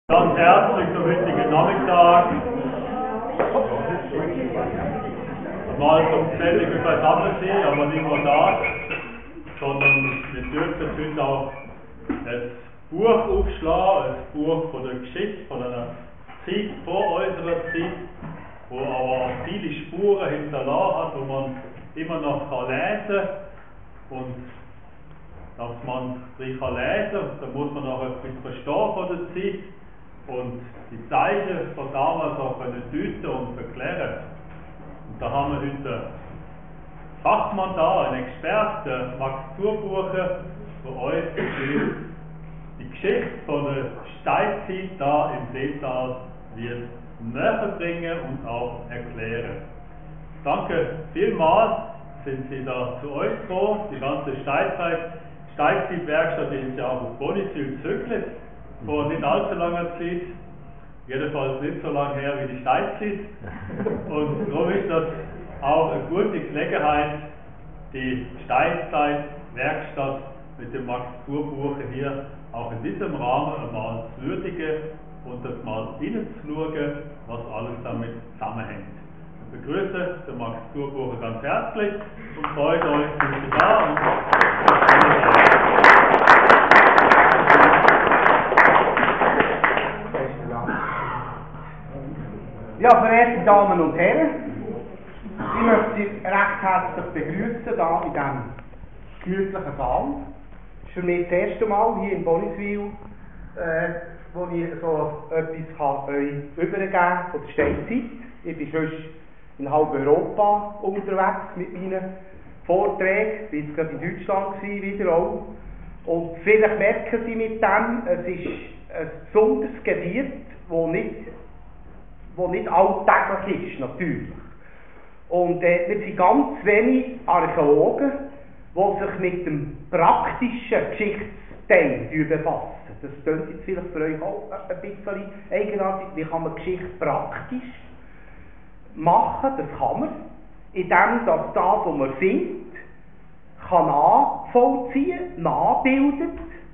Ganz herzlich zum heutigen Nachmittag. Mal zum geselligen Beisammensein, aber nicht nur das, sondern wir dürfen heute auch ein Buch aufschlagen, ein Buch von der Geschichte, von einer Zeit vor unserer Zeit, wo aber auch viele Spuren hinterlassen hat, wo man immer noch lesen kann. Und dass man sich lesen kann, dann muss man auch etwas verstehen von der Zeit und die Zeichen von damals auch deuten und erklären. Und da haben wir heute einen Fachmann da, einen Experten, Max Zurbuchen, der uns die Geschichte von der Steinzeit da im Seetal wird näher bringen und auch erklären. Danke vielmals, sind Sie da zu uns gekommen. Die ganze Steinzeitwerkstatt ist ja auch auf Bonisyl gezögert, vor nicht allzu langer Zeit. Jedenfalls nicht so lange her wie die Steinzeit. Und darum ist das auch eine gute Gelegenheit, die Steinzeitwerkstatt mit dem Max Zurbuchen hier auch in diesem Rahmen einmal zu würdigen und das mal hineinzuschauen, was alles damit zusammenhängt. Ich begrüße den Max Zurbuchen ganz herzlich und freue euch, dass Sie da sind. Ja, verehrte Damen und Herren, ich möchte Sie recht herzlich begrüßen hier in diesem gemütlichen Saal. Es ist für mich das erste Mal hier in Bonisyl, wo ich so etwas euch übergeben kann von der Steinzeit. Ich bin sonst in halb Europa unterwegs mit meinen Vorträgen. Ich war jetzt gerade in Deutschland wieder auch. Und vielleicht merken Sie mit dem, es ist ein besonderes Gebiet, das nicht alltäglich ist, natürlich. Und wir sind ganz wenig Archäologen, die sich mit dem praktischen Geschichtsteil befassen. Das klingt jetzt vielleicht für euch auch ein bisschen eigenartig. Wie kann man Geschichte praktisch machen? Das kann man, indem das, was man findet, kann nachvollziehen, nachbildet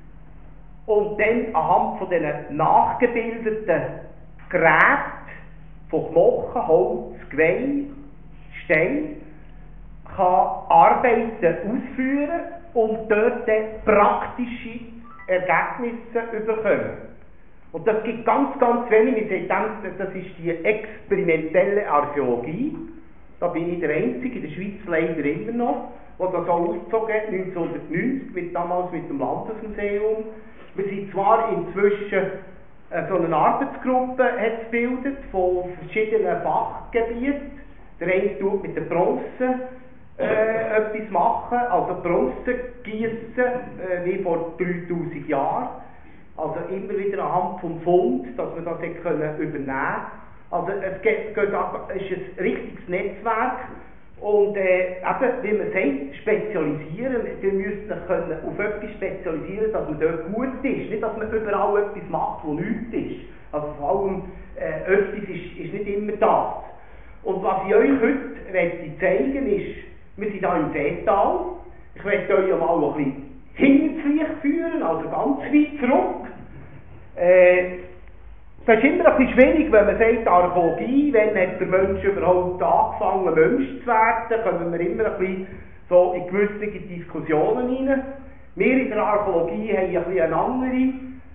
und dann anhand von diesen nachgebildeten Geräten von Knochen, Holz, Geweih, Stein, kann Arbeiten ausführen und dort praktische Ergebnisse bekommen. Und das gibt ganz, ganz wenig. Wir sagen, das ist die experimentelle Archäologie. Da bin ich der Einzige in der Schweiz leider immer noch, der das auch aufgezogen hat, 1990, damals mit dem Landesmuseum. Wir sind zwar inzwischen so eine Arbeitsgruppe hat gebildet von verschiedenen Fachgebieten. Der eine tut mit der Bronze etwas machen, also Bronze gießen, wie vor 3000 Jahren. Also immer wieder anhand vom Fund, dass man das übernehmen konnte. Also es ist ein richtiges Netzwerk. Und eben, wie man sagt, spezialisieren. Ihr müsst euch auf etwas spezialisieren, dass man dort gut ist. Nicht, dass man überall etwas macht, wo nichts ist. Also vor allem, etwas ist nicht immer das. Und was ich euch heute zeigen ist, wir sind hier im Seetal. Ich möchte euch mal ein bisschen hinter führen, also ganz weit zurück. Das ist immer ein bisschen schwierig, wenn man sagt, Archäologie, wann hat der Mensch überhaupt angefangen, Mensch zu werden, kommen wir immer ein bisschen so in gewisse Diskussionen rein. Wir in der Archäologie haben ein bisschen eine andere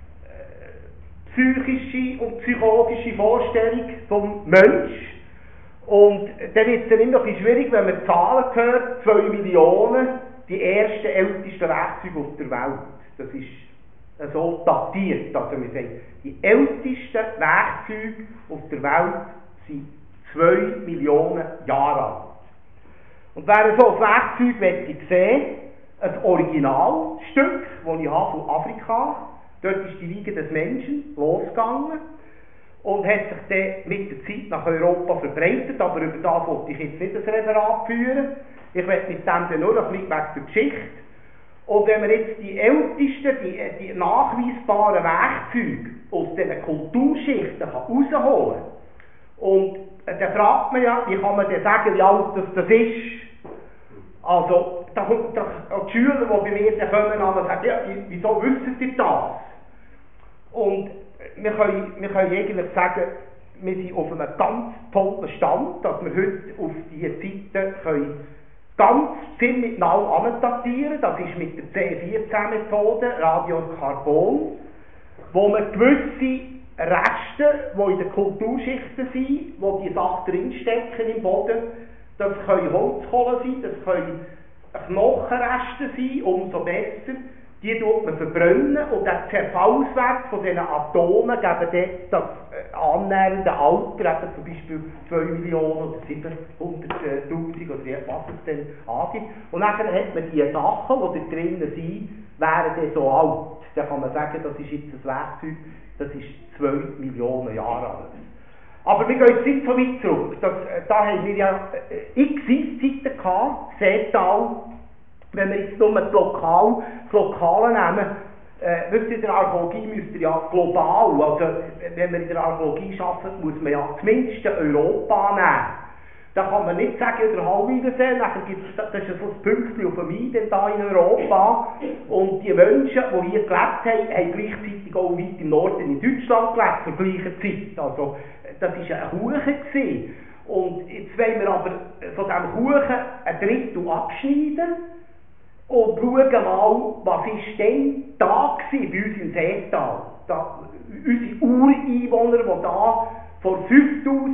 psychische und psychologische Vorstellung vom Mensch. Und dann wird es dann immer ein bisschen schwierig, wenn man Zahlen hört, 2 Millionen, die ersten, ältesten Werkzeuge auf der Welt. Das ist so datiert, also wir sagen, die ältesten Werkzeuge auf der Welt sind 2 Millionen Jahre alt. Und wer so ein Werkzeug sehen, ein Originalstück, das ich habe von Afrika, dort ist die Wiege des Menschen losgegangen und hat sich dann mit der Zeit nach Europa verbreitet, aber über das wollte ich jetzt nicht das Referat führen. Ich werde mit dem dann nur ein bisschen weg zur Geschichte. Und wenn man jetzt die ältesten, die nachweisbaren Werkzeuge aus diesen Kulturschichten herausholen kann, und dann fragt man ja, wie kann man denn sagen, wie alt das ist? Also, da kommt auch die Schüler, die bei mir kommen, und sagen, ja, wieso wissen Sie das? Und wir können eigentlich sagen, wir sind auf einem ganz tollen Stand, dass wir heute auf diese Zeiten können ganz ziemlich genau andatieren. Das ist mit der C14-Methode, Radiokarbon, wo man gewisse Reste, die in den Kulturschichten sind, wo die Sachen drinstecken im Boden, das können Holzkohle sein, das können Knochenreste sein, umso besser. Die tut man verbrennen und der Zerfallswert von diesen Atomen geben das annähernde Alter, eben zum Beispiel 2 Millionen oder 700'000 oder was es denn angibt. Und dann hat man die Sachen, die da drinnen sind, wären dann so alt. Dann kann man sagen, das ist jetzt ein Werkzeug, das ist 2 Millionen Jahre alt. Aber wir gehen jetzt nicht so weit zurück. Da haben wir ja x Zeiten gehabt, Seetal. Wenn wir jetzt nur das Lokale nehmen, wisst ihr, in der Archäologie müsst ihr ja global, also wenn man in der Archäologie arbeitet, muss man ja zumindest Europa nehmen. Da kann man nicht sagen, der Halbwiedersee, das ist so ein Pünktchen auf dem I, denn da in Europa. Und die Menschen, die hier gelebt haben, haben gleichzeitig auch weit im Norden in Deutschland gelebt, zur gleichen Zeit. Also, das war ein Kuchen gewesen. Und jetzt wollen wir aber von diesem Kuchen ein Drittel abschneiden und schauen mal, was ist denn da gewesen bei uns im Seetal. Unsere Ureinwohner, die da vor 5000,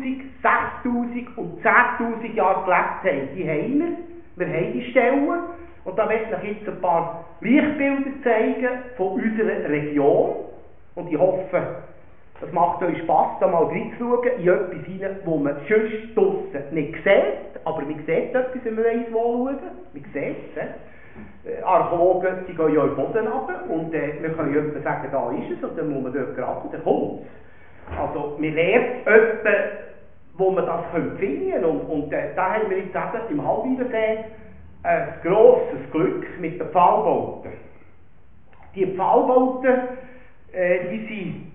6000 und 10.000 Jahren gelebt haben, die haben wir haben die Stellen. Und da möchte ich jetzt ein paar Lichtbilder zeigen von unserer Region. Und ich hoffe, es macht euch Spass, da mal reinzuschauen in etwas hinein, wo man sonst draussen nicht sieht. Aber man sieht etwas, wenn man weiss, wo schauen. Man sieht es. Archäologen, die gehen ja in den Boden runter und wir können jemandem sagen, da ist es, und dann muss man dort gerade und dann kommt es. Also, man lernt etwa, wo man das finden kann. Und da haben wir jetzt eben im Halbwiedersee ein grosses Glück mit den Pfahlbauten. Die Pfahlbauten, die sind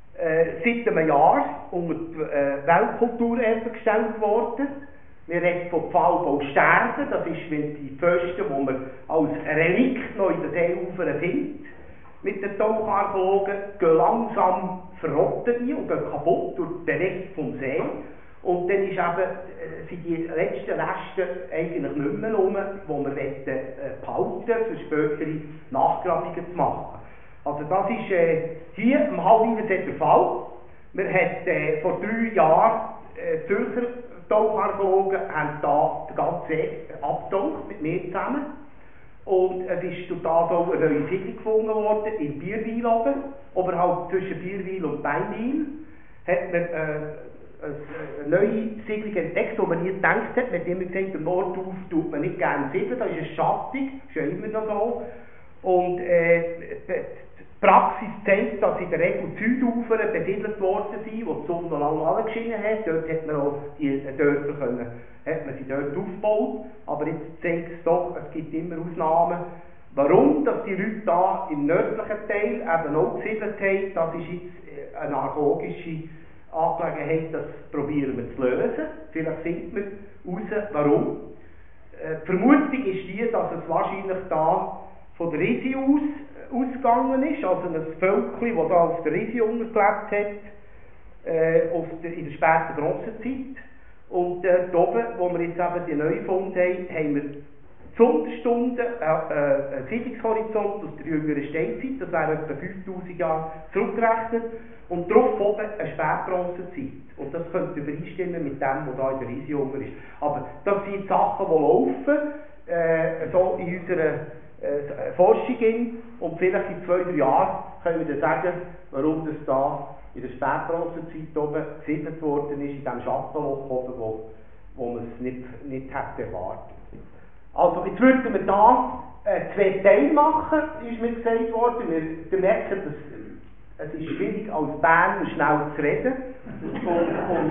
seit einem Jahr unter die Weltkulturerbe gestellt worden. Wir reden von Pfahlbausterben, das ist, wenn die Pfosten, die man als Relikt noch in den Seeufern findet, mit den Taucharchäologen, gehen langsam verrotten die und gehen kaputt durch den Rest vom See. Und dann sind die letzten Reste eigentlich nicht mehr rum, die wir behalten, für spätere Nachgrabungen zu machen. Also das ist hier im Halbwiedersee der Fall. Wir haben vor 3 Jahren Zürcher Taucharchäologen haben da den ganzen See abgetaucht mit mir zusammen. Und es ist durch das auch eine neue Siedlung gefunden worden, in Bierwil oben, oberhalb zwischen Bierwil und Beinwil. Hat man eine neue Siedlung entdeckt, die man nie gedacht hat. Man hat immer gesagt, am Nordauf tut man nicht gerne siedeln, da ist es schattig, ist ja immer noch so. Und die Praxis zeigt, dass in der Regel die Südufer besiedelt worden sind, wo die Sonne noch lange angeschienen hat. Dort hat man auch die Dörfer hat man sie dort aufgebaut. Aber jetzt zeigt es doch, es gibt immer Ausnahmen. Warum dass die Leute da im nördlichen Teil eben auch gesiedelt haben, das ist jetzt eine archäologische Angelegenheit, das probieren wir zu lösen. Vielleicht finden wir raus, warum. Die Vermutung ist die, dass es wahrscheinlich da von der Risi ausgegangen ist, also ein Völkchen, das da auf der Risi gelebt hat, in der späten Bronzezeit. Und dort oben, wo wir jetzt eben die Neufund haben wir zur Stunde einen Siedlungshorizont aus der jüngeren Steinzeit, das wäre etwa 5000 Jahre zurückgerechnet, und darauf oben eine Spätbronzezeit. Und das könnte übereinstimmen mit dem, was da in der Risi ist. Aber das sind Sachen, die laufen, so in unserer Forschung, und vielleicht in 2-3 Jahren können wir dann sagen, warum das da in der Spätbronzezeit oben gesiedelt worden ist, in diesem Schattenloch oben, wo man es nicht hätte erwartet. Also, jetzt würden wir da 2 Teile machen, ist mir gesagt worden. Wir merken, dass es ist schwierig, als Berner schnell zu reden. Und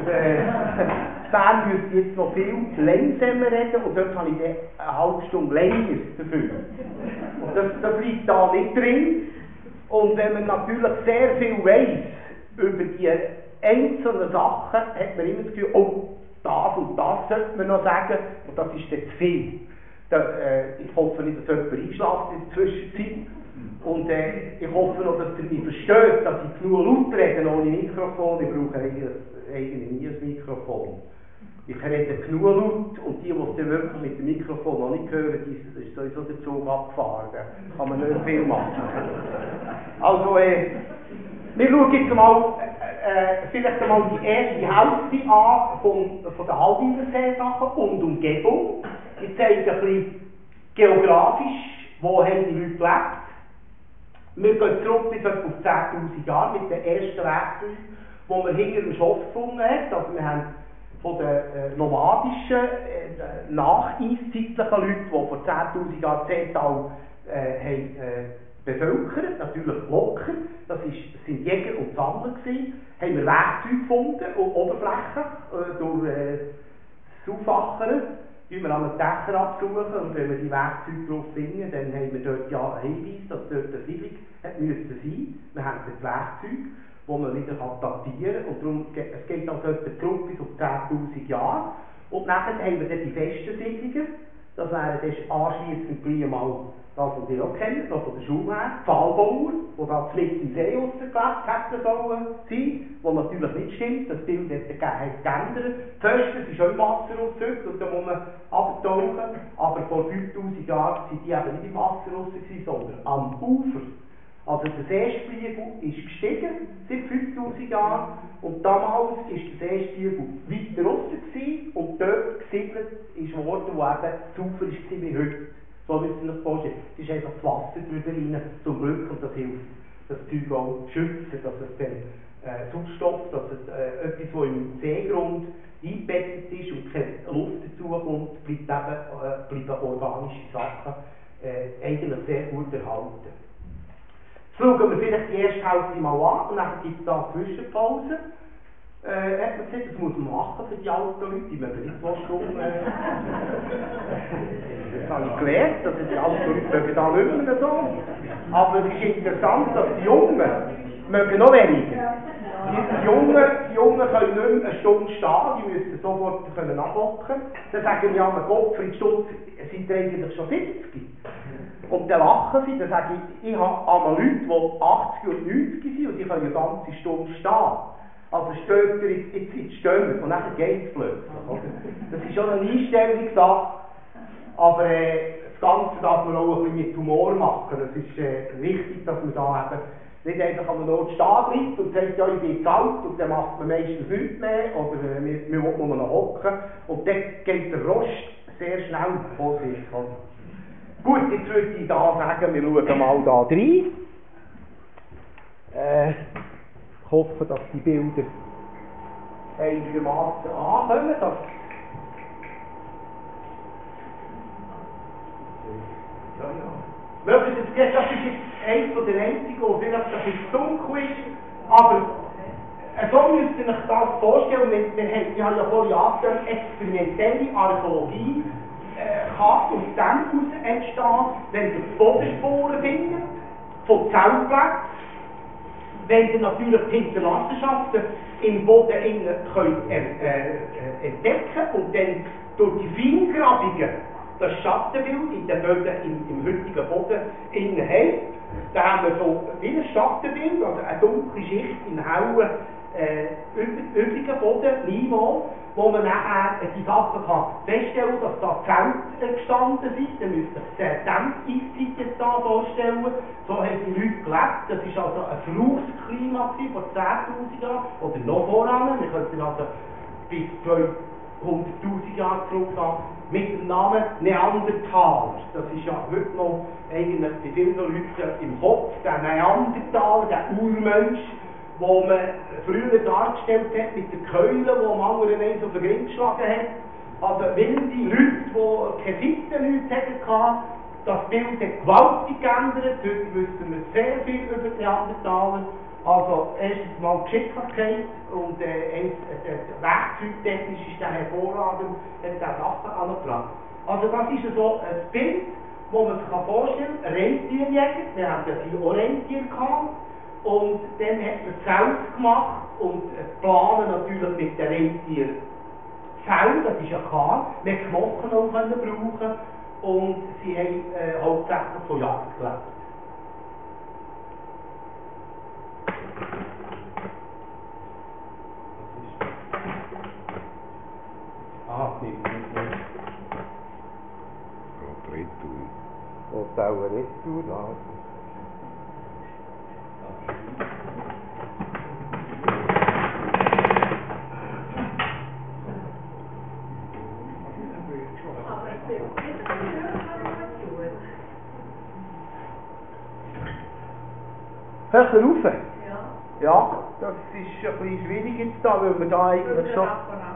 Bern müsste jetzt noch viel langsamer reden, und dort habe ich eine halbe Stunde länger dafür. Und das liegt da nicht drin. Und wenn man natürlich sehr viel weiss über die einzelnen Sachen, hat man immer das Gefühl, oh, das und das sollte man noch sagen, und das ist dann zu viel. Ich hoffe nicht, dass jemand einschläft in der Zwischenzeit. Und ich hoffe noch, dass ihr mich versteht, dass ich genug laut rede ohne Mikrofon. Ich brauche eigentlich nie ein Mikrofon. Ich rede genug laut und die es dann wirklich mit dem Mikrofon noch nicht hören, die ist sowieso der Zug abgefahren. Da kann man nicht viel machen. Also, wir schauen jetzt mal vielleicht einmal die erste Hälfte an von der Halbinsel-Sachen und Umgebung. Ich zeige ein bisschen geografisch, wo haben die Leute gelebt. Wir gehen zurück bis etwa auf 10'000 Jahre mit den ersten Werkzeugen, die man hinter dem Schloss gefunden hat. Also wir haben von den nomadischen, nacheiszeitlichen Leuten, die vor 10'000 Jahren Zehntal bevölkert, natürlich locker, das sind Jäger und Sammler gewesen, haben wir Werkzeuge gefunden und Oberflächen durch das Aufwachern, die wir an den Dächern absuchen und wenn wir die Werkzeuge drauf finden, dann haben wir dort ja einen Hinweis, dass dort eine Siedlung müsste sein. Wir haben das Werkzeug, das man wieder datieren kann und darum, es geht also etwa zurück bis auf 10'000 Jahre und nachher haben wir dann die festen Siedlungen, das wären dann anschliessend gleich einmal das, was ihr auch kennt, noch von der Schule her, die Pfahlbauer, die da mitten im See rausgelebt hätten sollen sein, was natürlich nicht stimmt, das Bild hat geändert. Die Fösten sind schon im Wasser raus und da muss man abtauchen, aber vor 5'000 Jahren waren die eben nicht im Wasser raus, sondern am Ufer. Also der Seespiegel ist gestiegen seit 5'000 Jahren und damals war der Seespiegel weiter raus und dort gesiedelt ist worden, wo eben das Ufer war wie heute. So müsst ihr euch vorstellen. Es ist einfach das Wasser drüber rein, zum Glück, und das hilft, das Zeug auch zu schützen, dass es dann Sauerstoff, dass es etwas, das im Seegrund eingebettet ist und keine Luft dazukommt, bleiben organische Sachen eigentlich sehr gut erhalten. Jetzt schauen wir vielleicht die erste Hälfte mal an und dann gibt es da Zwischenpause. Hat man gesagt, das muss man machen für die alten Leute, die mögen nicht 2 Stunden. Das habe ich gelernt, dass die alten Leute mögen da nicht mehr so. Aber es ist interessant, dass die Jungen mögen noch weniger. Die Jungen können nicht mehr eine Stunde stehen, die müssen sofort abhocken. Dann sagen wir, ja, Gottfried Stutz, sind eigentlich schon 70. Und dann lachen sie, dann sage ich habe einmal Leute, die 80 und 90 sind und die können eine ganze Stunde stehen. Also steht ihr jetzt stehen wir und dann geht es plötzlich. Das ist schon eine Einstellungssache, aber das Ganze darf man auch ein bisschen mit Humor machen. Es ist wichtig, dass man da eben nicht einfach an der Not stehen bleibt und sagt, ja, ich bin jetzt alt und dann macht man meistens nichts mehr oder wir wollen nur noch hocken und dann geht der Rost sehr schnell vor sich. Gut, jetzt würde ich da sagen, wir schauen mal da rein. Ich hoffe, dass die Bilder einigermaßen ankommen. Das ist jetzt eines von den einzigen, wo vielleicht ein bisschen dunkel ist, aber so müsst ihr euch das vorstellen. Wir haben ja vorhin angefangen, experimentelle Archäologie kann aus dem heraus entstehen, wenn ihr Bodenspuren findet, von Zeltplätzen, wenn ihr natürlich die Hinterlassenschaften im Boden könnt entdecken und dann durch die Feingrabungen das Schattenbild in den Böden, im heutigen Boden habt. Da haben wir so wie ein Schattenbild, also eine dunkle Schicht im hellen, übrigen Bodenniveau, wo man nachher die Sachen feststellen kann, dass da Zelte gestanden sind. Dann müsst ihr die Zelteiszeit jetzt da vorstellen. So haben die Leute gelebt. Das war also ein Verlaufsklima vor 10'000 Jahren oder noch voran. Wir könnten also bis 200'000 Jahre zurückgehen mit dem Namen Neandertaler. Das ist ja heute noch eigentlich bei vielen Leuten im Kopf. Der Neandertaler, der Urmensch, wo man früher dargestellt hat mit der Keule, die am anderen eins auf den Grind geschlagen hat. Also wenn die Leute, die keine Seite nichts hatten, das Bild hat gewaltig geändert. Heute wissen wir sehr viel über die Neandertaler. Also erstens mal Geschicklichkeit und werkzeugtechnisch ist der hervorragend, hat der Sachen angebracht. Also das ist so ein Bild, wo man sich vorstellen kann, Rentierjäger, wir haben ja viele auch Rentier gehabt. Und dann hat man Zelt gemacht und planen natürlich mit den Rentieren Fell, das ist ja klar, wir Knochen auch brauchen und sie haben hauptsächlich von Jagd gelebt. das nicht. Retour. Hotel Retour, da. Höher rauf? Ja. Ja, das ist ein bisschen schwierig jetzt da, weil wir da eigentlich schon...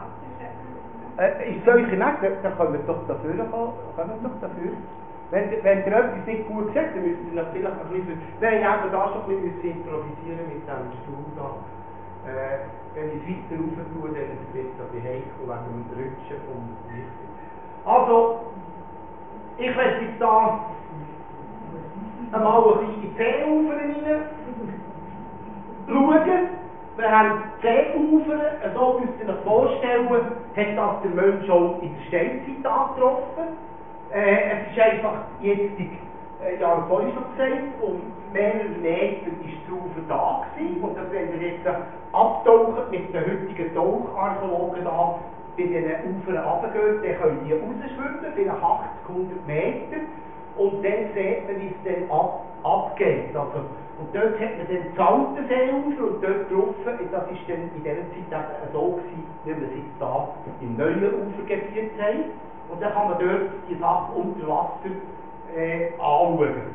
Ist solche nicht, dann können wir doch dafür kommen. Wenn ihr etwas nicht gut seht, dann müsst ihr vielleicht ein bisschen... Wir haben da schon ein bisschen improvisieren mit diesem Stuhl da. Wenn ich es weiter rauf tue, dann wird es ein bisschen heikel wegen dem Rutschen vom Licht. Also, ich lasse jetzt da einmal ein bisschen in die Seeufer rein schauen. Wir haben die Seeufer, so müsst ihr euch vorstellen, hat das der Mensch auch in der Steinzeit angetroffen. Es ist einfach jetzt, ich habe es vorhin schon gesagt, um mehrere Meter ist das Ufer da gewesen. Und wenn wir jetzt abtauchen mit den heutigen Taucharchäologen da bei diesen Ufern runtergehen, dann können die rausschwimmen, vielleicht 80, 100 Meter. Und dann sieht man, wie es dann abgeht. Also, und dort hat man dann das alte Seeufer und dort drauf, das war dann in dieser Zeit eben so gewesen, wie wir es jetzt hier im neuen Ufergebiet haben. Und dann kann man dort die Sachen unter Wasser anschauen.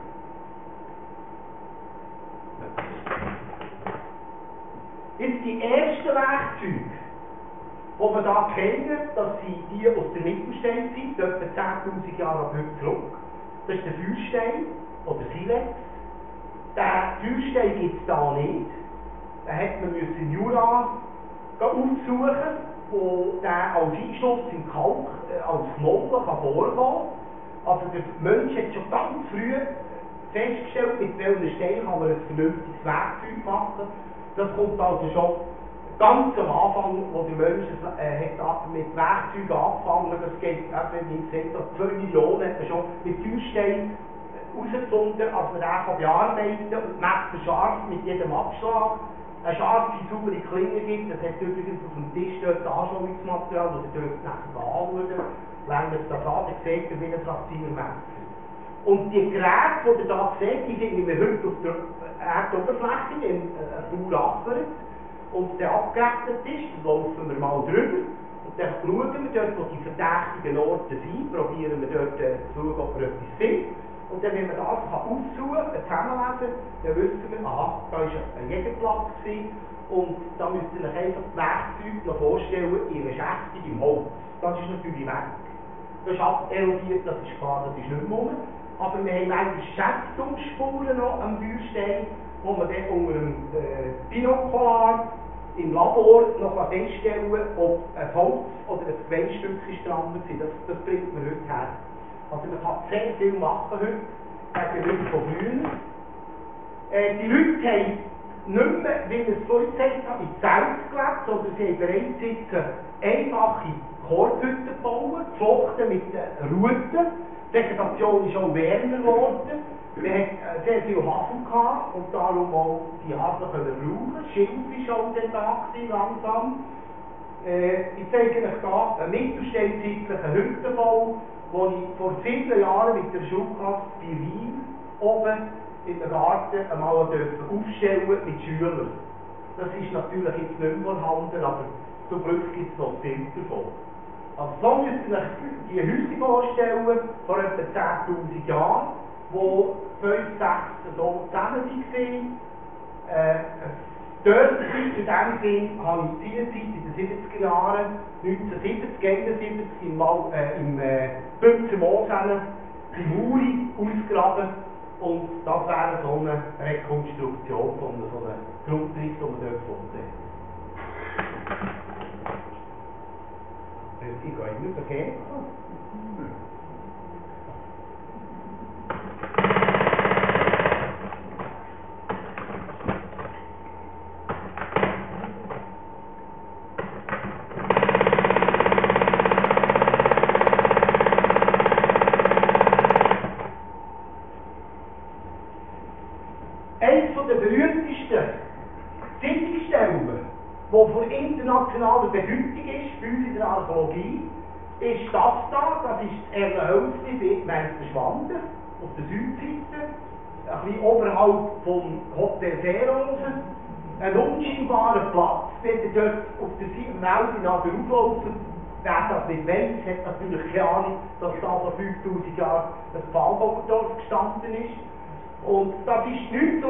Jetzt die ersten Werkzeuge, die wir hier kennen, das sind die aus der Mittelsteinzeit, etwa 10'000 Jahre ab heute zurück. Das ist der Feuerstein oder Silex. Den Feuerstein gibt es hier nicht. Den hat man im Jura aufsuchen, wo der als Einschluss im Kalk als Knochen vorkommen kann. Also der Mensch hat schon ganz früh festgestellt, mit welchen Steinen kann man ein vernünftiges Werkzeug machen. Das kommt also schon ganz am Anfang, wo der Mensch hat mit Werkzeugen angefangen. Das geht, wie gesagt, 2 Millionen hat man schon mit Feuerstein herausgefunden, als man den bearbeiten kann und messt scharf mit jedem Abschlag. Eine scharfe, saubere Klinge gibt, das hat übrigens auf dem Tisch dort Anschauungsmaterial, das ihr dürft nachher anschauen. Wenn ihr das an, dann seht ihr, wie ein Rasiermesser. Und die Geräte, die ihr hier seht, die finden wir heute auf der Erdoberfläche, in Bauacher. Und der abgerechnet ist, dann laufen wir mal drüber. Und dann schauen wir dort, wo die verdächtigen Orte sind, probieren wir dort zu schauen, ob wir etwas finden. Und dann, wenn man das aufsuchen kann, zusammenlesen, dann wissen wir, aha, da war ein Jägerplatz gewesen, und da müsst ihr euch einfach die Werkzeuge noch vorstellen, ihre Schäftung im Holz. Das ist natürlich weg. Das ist aberodiert, das ist klar, das ist nicht mehr. Aber wir haben eigentlich Schäftungsspuren noch am Feuerstein, wo man dann unter dem Binokular im Labor noch feststellen kann, ob ein Holz oder ein Quellstück dran war. Das bringt man heute her. Also man kann sehr viel machen heute, gegen Leute von früher. Die Leute haben nicht mehr, wie ich es vorhin gesagt habe, in Zelt gelebt, sondern sie haben bereits jetzt einfache Korbhütten gebaut, geflochten mit Ruten. Die Vegetation ist auch wärmer geworden. Wir hatten sehr viel Hafen gehabt und darum auch die Hafen brauchen. Schilf war auch dann da gewesen, langsam. Ich zeige euch hier einen mittelsteinzeitlichen Hüttenbau, den ich vor vielen Jahren mit der Schulklasse bei Wien oben in den Garten einmal aufstellen mit Schülern. Das ist natürlich jetzt nicht mehr vorhanden, aber zum Glück gibt es noch ein Bild davon. Also so müsst ihr euch die Häuser vorstellen, vor etwa 10'000 Jahren, wo 5, 6 so zusammen waren. Dort in dem Sinn habe ich Zielzeit in den 70er Jahren, 1970, 71 im Bünzer Moos die Muri ausgraben, und das wäre so eine Rekonstruktion von so einem Grundriss, den wir dort gefunden haben. Ich gehe immer verkehrt. Eines der berühmtesten Sichtungsstellen, die von internationaler Bedeutung ist, bei uns in der Archäologie, ist das da, das ist das Erlhölzli bei Meisterschwanden auf der Südseite, ein bisschen oberhalb vom Hotel Seerosen, ein unscheinbarer Platz, wenn ihr dort auf der Seite nachher auflaufen. Wer das nicht weiss, hat natürlich keine Ahnung, dass da vor 5000 Jahren ein Pfahlbaumerdorf gestanden ist. Und das ist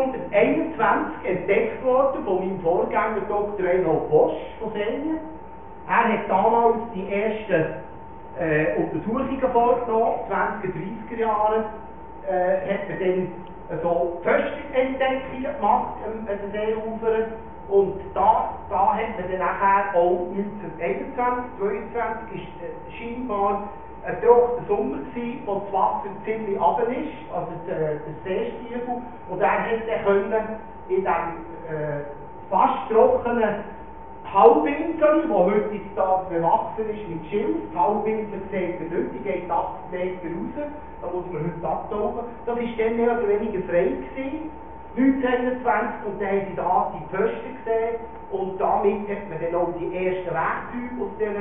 1921 entdeckt worden von meinem Vorgänger Dr. Reinhold Bosch von Sengen. Er hat damals die ersten Untersuchungen vorgenommen, 20er, 30er Jahren, hat man dann so Pfösterentdeckungen gemacht an den Seeufern. Und da hat man dann nachher auch 1921, 22 ist scheinbar ein trockener Sommer gewesen, wo das Wasser ziemlich runter ist, also der Seespiegel. Und er hätte dann in diesem fast trockenen Halbinsel, die heutzutage bewachsen ist mit Schilf, die Halbinsel seht ihr nicht, die geht 80 Meter raus, da muss man heute abtauchen. Das war dann mehr oder weniger frei gewesen. 1921, und dann haben sie da die Pfosten gesehen und damit hat man dann auch die ersten Werkzeuge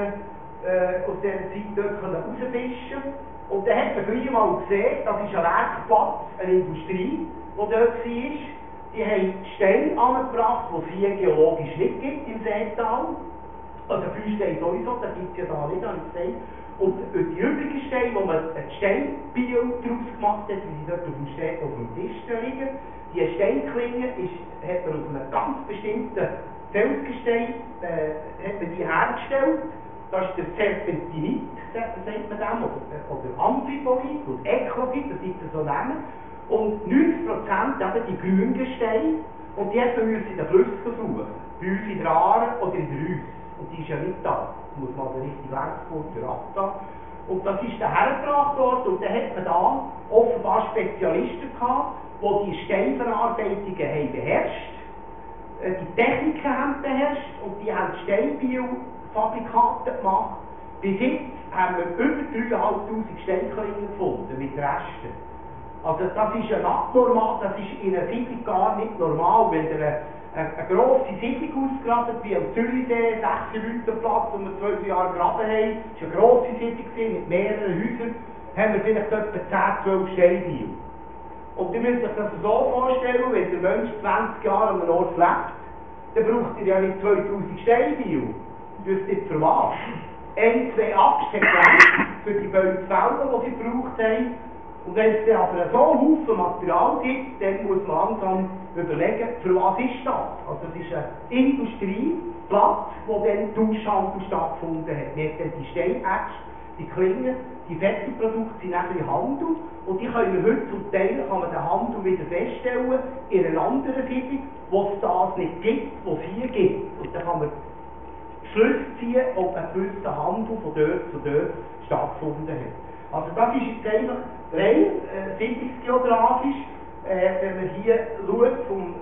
aus dieser Zeit dort rausfischen. Und dann hat man gleich mal gesehen, das ist ein Werkplatz, eine Industrie, die dort war. Die haben Steine angebracht, die es hier geologisch nicht gibt im Seetal. Also Feuerstein sowieso, da gibt es ja da nicht an Stein. Und die übrigen Steine, wo man ein Steinbio daraus gemacht hat, wie sie dort auf dem Tisch liegen, die Steinklingen hat man aus einem ganz bestimmten Felsgestein hat man die hergestellt. Das ist der Serpentinit, sagt man dem, oder Amphibolit und Eklogit, das ist so nennen. Und 90% eben die Grüngesteine, und die hat man in den Flüssen suchen. Bei uns in der Aare oder in der Reuss. Und die ist ja nicht da. Da muss man also richtig Werksfurter abgehen. Und das ist dann hergebracht worden, und dann hat man da offenbar Spezialisten gehabt, die die Steinverarbeitungen haben beherrscht, die Techniken haben beherrscht, und die haben Steinbiofabrikate gemacht. Bis jetzt haben wir über 3'500 Steinklingen gefunden, mit Resten. Also das ist ja abnormal, das ist in einer Siedlung gar nicht normal, wenn ihr eine grosse Siedlung ausgraben, wie am Zürichsee, 6 Leute Platz, wo wir 12 Jahre gegraben haben, das war eine grosse Siedlung mit mehreren Häusern, haben wir vielleicht etwa 10, 12 Steinbio. Und ihr müsst euch das so vorstellen, wenn der Mensch 20 Jahre an einem Ort lebt, dann braucht ihr ja nicht 2000 Steinbio. Ihr wisst nicht für was. 1, 2 Axt für die Bäume zu fällen, die sie gebraucht haben. Und wenn es dann aber so einen Haufen Material gibt, dann muss man langsam überlegen, für was ist das? Also es ist ein Industrieplatz, wo dann Tauschhandel stattgefunden hat. Man hat dann die Steinäxte, die Klingen, die Fertigprodukte sind nachher im Handel, und die können wir heute zum Teil, kann man den Handel wieder feststellen, in einer anderen Siedlung, wo es das nicht gibt, wo es hier gibt. Und dann kann man Schlüsse ziehen, ob ein gewisser Handel von dort zu dort stattgefunden hat. Also das ist jetzt einfach rein siedlungsgeografisch, wenn man hier schaut vom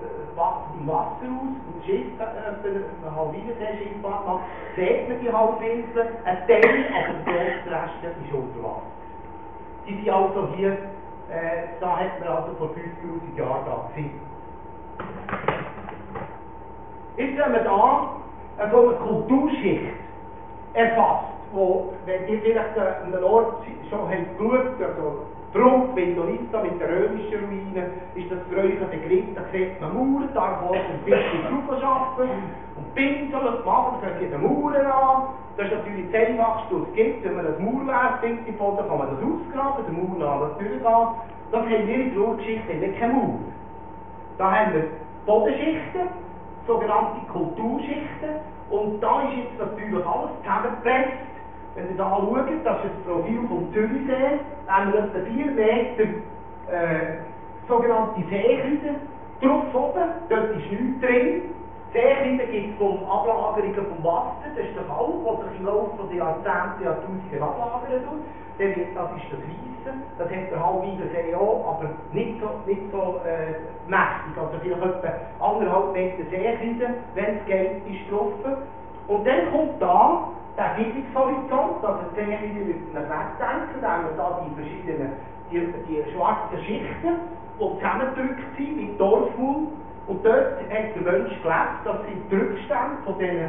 Wasser aus, vom Schiff, eine Halbwiedersee-Schifffahrt macht, sieht man die Halbinsel, ein Teil, aber der Rest ist unter Wasser. Die sind also hier, da hat man also vor 5000 Jahren da gesehen. Jetzt haben wir da so eine Kulturschicht erfasst, wo, wenn ihr vielleicht an den Ort schon habt geschaut, also Trump, Indonisa mit den römischen Ruinen, ist das für euch ein Begriff, da sieht man Mauern, da kann man ein bisschen drauf arbeiten und Pinsel und machen, da könnt ihr die Mauern an. Das ist natürlich das Einfachste, was es gibt. Wenn man ein Mauerwerk findet im Boden, kann man das ausgraben, der Mauer an das durchgehen. Das haben wir in der Urgeschichte nicht keine Mauer. Da haben wir Bodenschichten, sogenannte Kulturschichten, und da ist jetzt natürlich alles zusammengepresst. Wenn ihr da schaut, das ist das Profil vom Zürichsee, da haben wir etwa 4 Meter sogenannte Seekreide drauf oben, dort ist nichts drin. Seekreide gibt es von Ablagerungen vom Wasser, das ist der Kalk, der sich im Laufe der Jahrzehnte, Jahrtausende ablagern tut. Das ist das Weisse, das hat der Halbwiedersee auch, aber nicht so mächtig, also vielleicht etwa 1,5 Meter Seekreide, wenn es geht, ist drauf. Und dann kommt da der Siedlungshorizont, also die Seekreide müssen wir wegdenken, da haben wir da die verschiedenen, die schwarzen Schichten, die zusammengedrückt sind mit Dorfmund. Und dort hat der Mensch gelebt, das sind die Rückstände von diesen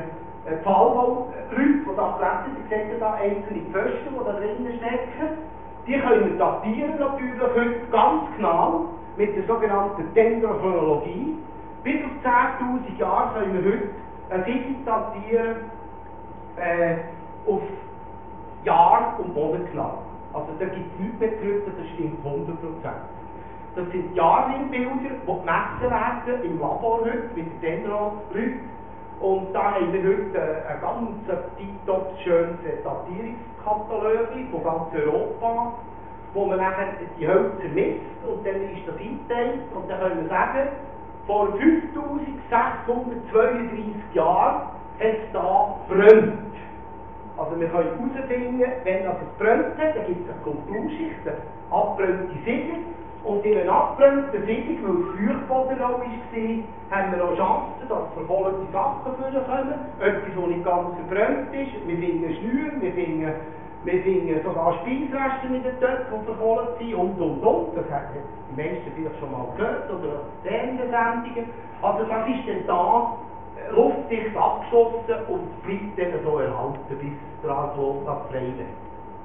Pfahlbauleute, die da gelesen sind, sehen da einzelne Pfosten, die da drinnen stecken. Die können wir datieren natürlich heute ganz genau mit der sogenannten Dendrochronologie. Bis auf 10.000 Jahre können wir heute eine Siedlung datieren auf Jahr und Monat genau. Also da gibt es nichts mehr zurück, das stimmt 100%. Das sind Jahrringbilder, die gemessen werden im Labor heute mit den Dendron-Leuten. Und da haben wir heute ein ganz tiptop schönes Datierungskatalog von ganz Europa, wo man nachher die Hölzer misst und dann ist das eingeteilt und dann können wir sagen, vor 5632 Jahren hat es da brennt. Also wir können herausfinden, wenn das brennt hat, dann gibt es eine Kulturschicht, eine abbrennte Siedlung. Und in einer abgebrannten Siedlung, weil es Feuchtbodenraum war, haben wir auch Chancen, dass verkohlte Sachen vorkommen. Etwas, das nicht ganz verbrannt ist. Wir finden Schnüre, wir finden sogar Speisreste mit den Töpfen, die verkohlt sind und. Das haben die meisten vielleicht schon mal gehört oder sehen in den Sendungen. Also das ist dann da luftdicht abgeschlossen und bleibt dann so erhalten, bis der Archäologe das freilässt.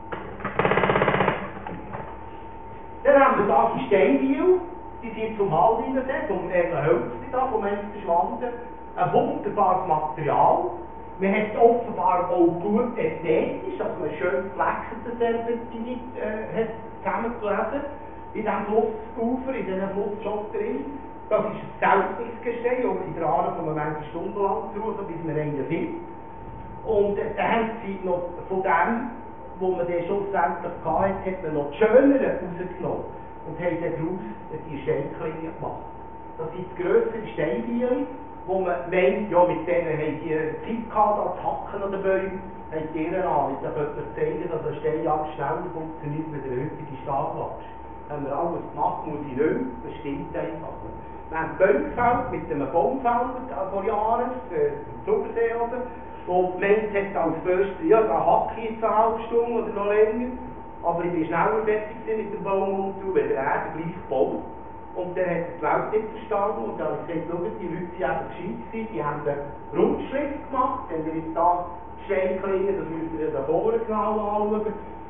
Dann haben wir da die Steindiele, die sind zum Halbinsee, vom Hölzli da, vom Schwanden. Ein wunderbares Material. Man hat offenbar auch gut ästhetisch, also man schön gefleckte Serpentinit zusammengelesen. In diesem Flussufer, in diesen Flussschottern. Das ist ein seltenes Gestein, das in der Aare von einer Stunde lang suchen, bis man einen findet. Und dann haben sie noch von dem, wo man den schlussendlich hatte, hat man noch die schöneren rausgenommen und haben daraus die Steinklingen gemacht. Das sind die grösseren Steindielen, wo man meint, ja, mit denen haben die Zeit gehabt, zu hacken an den Bäumen, haben die ihren Ahnung. Da könnte man zeigen, dass ein Steinjagd schneller funktioniert mit der heutigen Stahlwachs. Haben wir alles gemacht, muss ich nicht mehr, das stimmt einfach. Wir haben Bäume gefällt mit einem Baumfäller vor Jahren, im Zugersee oben, wo gemeint hat als Förster, ja, da hacke ich jetzt eine halbe Stunde oder noch länger, aber ich bin schneller fertig mit dem Baumumtau, weil der gleich Baum. Und dann hat die Welt nicht verstanden und dann habe ich gesagt, schau, die Leute sind eben gescheit gewesen, die haben einen Rundschliff gemacht, wenn wir jetzt da Steinklingen, das müssen wir da vorne genau anschauen,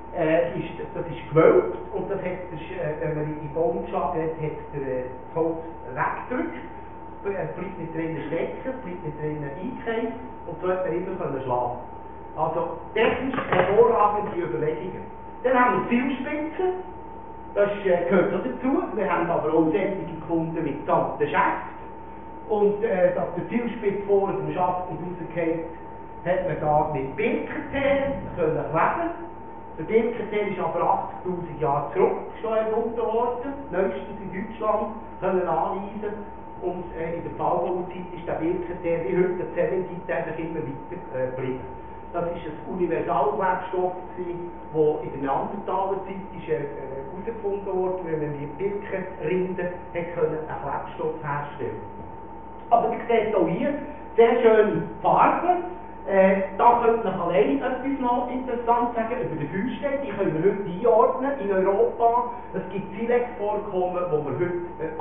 das ist gewölbt und das hat, wenn man in den Baum geschlagen hat, hat das Holz weggedrückt. Es bleibt nicht drinnen stecken, es bleibt nicht drinnen eingekeimt und so hat man immer schlagen. Also technisch hervorragende Überlegungen. Dann haben wir Zielspitzen, das gehört auch dazu. Wir haben aber auch sämtliche gefunden mit gesamten Schäften. Und dass der Zielspitz vorne vom Schaft nicht rausgeht, hat man da mit Birkentee kleben. Der Birkentee ist aber 80.000 Jahre zurück schon erfunden worden, neuestens in Deutschland können anweisen. Und in der Pfahlbauzeit ist der Birkentee wie heute der Zementite einfach immer weiter geblieben. Das war ein Universalwebstoff, der in der Neandertalerzeit herausgefunden wurde, wenn man mit Birkenrinden einen Klebstoff herstellen konnte. Aber ihr seht auch hier sehr schöne Farben. Da könnte man allein etwas noch interessant sagen über den Feuerstein. Die können wir heute einordnen in Europa. Es gibt Silex-Vorkommen, wo wir heute 80%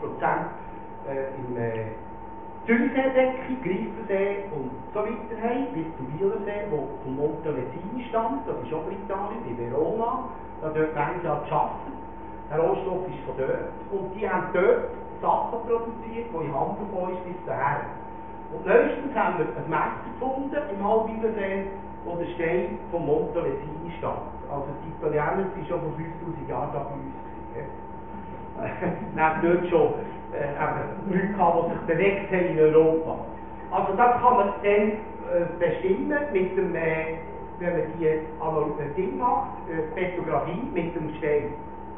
im Zürichsee-Decke, Greifensee und so weiter haben, bis zum Bielersee, wo vom Montelesini stammt, das ist auch in Italien, in Verona, da hat dort manchmal gearbeitet. Der Rohstoff ist von dort und die haben dort Sachen produziert, die in Hand gekommen ist bis dahin. Und neuestens haben wir ein Messer gefunden im Halbinsee, wo der Stein vom Montelesini stammt. Also die Italiener waren schon vor 5000 Jahren da bei uns. Wir haben dort schon Leute gehabt, die sich bewegt haben in Europa. Also das kann man dann bestimmen, mit dem, wenn man die Ding macht, Petrographie mit dem Stein.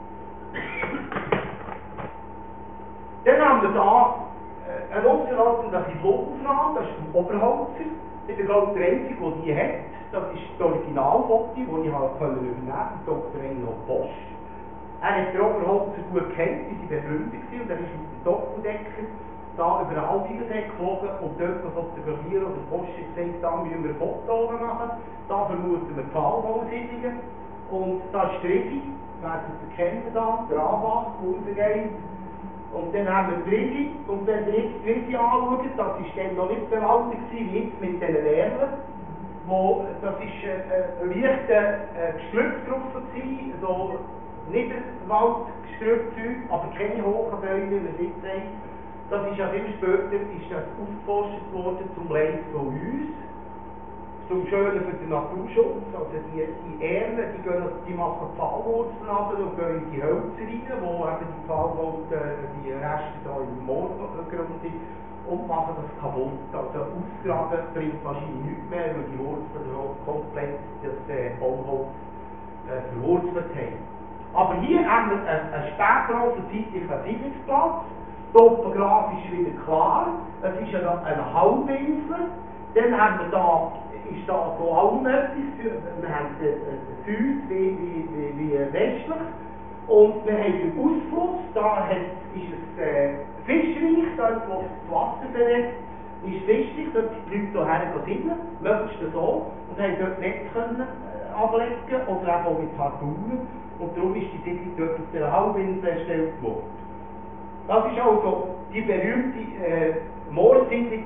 Dann haben wir da eine Unterhaltung, das ist Lobenfrau, das ist vom Oberholzer. Das ist auch der einzige, der die hat. Das ist das Originalfoto, das ich übernehmen konnte, Dr. Reinhold Bosch. Er hat den Oberholzer gut kennt, wie sie befreundet waren, und er ist mit dem Doppeldecker da über den Halbinsee geflogen und dort fotografieren. Und der Bosch hat gesagt, da müssen wir Fotos machen, da vermuten wir Pfahlbausiedlungen. Und da ist die Rifi, werden Sie kennen da, der Anbach, der rausgeht. Und dann haben wir die Risi, und wenn wir jetzt die Risi anschauen, das war dann noch nicht bewaldet wie jetzt mit diesen Erlen, das war ein leichter Gestrüpp drauf, so Niederwaldgestrüpp, aber keine hohen Bäume, wie wir es jetzt haben. Das ist ja viel später ist das aufgeforstet worden zum Leid von uns, zum Schönen für den Naturschutz. Also die Erlen, die machen Pfahlwurzeln runter und gehen in die Hölzer rein, wo eben die Pfahlwurzeln, die Reste da im Moorgrund sind, und machen das kaputt. Also ausgraben bringt wahrscheinlich nichts mehr, weil die Wurzeln komplett das Baumholz verwurzelt haben. Aber hier haben wir einen spätgrossen zeitlichen Siedlungsplatz, topografisch wieder klar, es ist eine Halbinsel, dann haben wir da, ist da von allem etwas, wir haben Süd wie westlich, und wir haben den Ausfluss, da ist es fischreich, dort wo das Wasser berät, ist fischreich, dort sind die Leute hierher siedeln, möglichst so, und haben dort Netze können ablegen oder auch mit Harpunen, und darum ist die Siedlung dort auf der Halbinsel erstellt worden. Das ist also die berühmte Moorsiedlung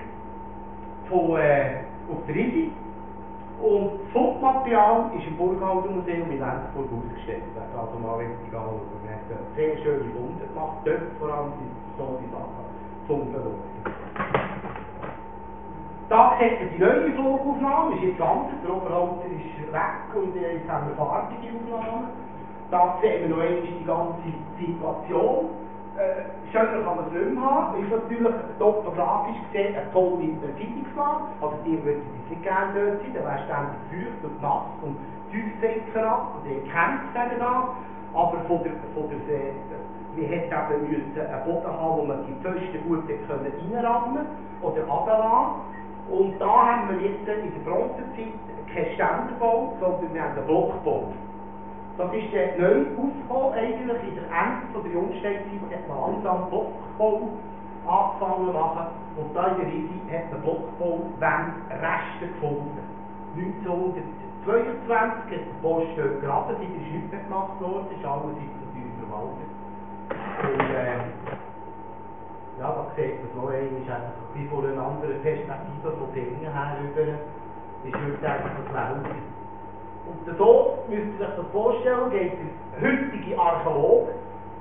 auf der Risi. Und das Fundmaterial ist im Burghalter Museum in Lenzburg ausgestellt. Also mal richtig anschauen. Wir haben sehr schöne Funde gemacht. Dort vor allem sind so die Sachen gefunden worden. Da sieht man die neue Flugaufnahme, ist jetzt anders. Der Oberhalter ist weg und jetzt haben wir farbige Aufnahmen. Da sehen wir noch einmal die ganze Situation. Schöner kann man es nicht mehr haben. Ist natürlich topografisch gesehen eine tolle Siedlungslage. Also die würden jetzt nicht gerne dort sein, da wäre ständig feucht und nass und die Häuser senken ab und die kämpft gegen das. Aber wir hätten eben einen Boden haben, wo man die Pfosten gut reinrammen oder runterlassen. Und da haben wir jetzt in der Bronzezeit keinen Ständerbau, sondern wir haben einen Blockbau. Das ist neu aufgekommen, eigentlich in der Ende der Jungsteinzeit hat man langsam Blockbau angefangen zu machen. Und da in der Risi hat man Blockbau-Reste gefunden. 1922 hat der Poststelle graben, die ist nicht mehr gemacht worden, das ist allerseits natürlich verwaltet. Und ja, da sieht man so ein, ist einfach wie von einer anderen Perspektive von Dingen her rüber, ist heute einfach das Welt. Und so müsst ihr euch das vorstellen, geht der heutige Archäologe,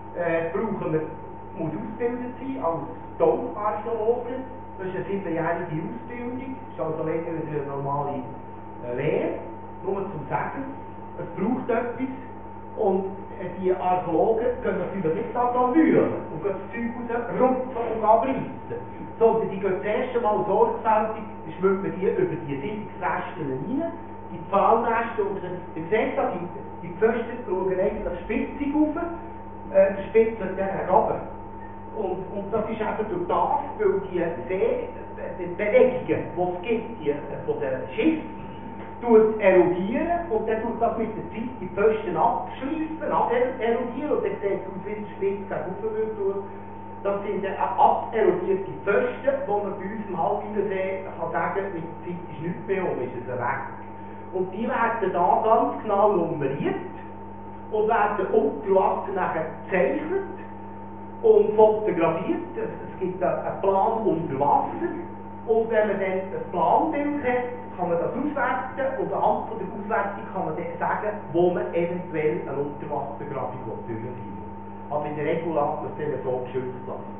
muss ausgebildet sein als Taucharchäologe. Das ist eine 7-jährige Ausbildung, das ist also länger als eine normale Lehre, nur zum Sagen. Es braucht etwas und die Archäologen können natürlich nicht da wühlen und das Zeug rausrupfen und abreißen, sondern die gehen das erste Mal sorgfältig, schmücken die über die Siedlungsreste rein. Die Pfahlreste unter ihr seht da, die Pfosten schauen eigentlich spitzig rauf, der Spitz wird dann herunter. Und das ist eben durch das, weil die Bewegungen, die es gibt, von den Schiffen, erodieren und dann tut das mit der Zeit die Pfosten abschleifen, aberodieren und dann sieht es aus wie die Spitze rauf. Das sind aberodierte Pfosten, wo man bei uns im Halbinsee kann sagen, mit der Zeit ist nichts mehr um, ist es weg. Und die werden da ganz genau nummeriert und werden unter Wasser nachher gezeichnet und fotografiert. Es gibt einen Plan unter Wasser und wenn man dann ein Planbild hat, kann man das auswerten und anhand der Auswertung kann man dann sagen, wo man eventuell eine Unterwassergrabung durchführen will. Aber in der Regel lässt man es dann so geschützt lassen.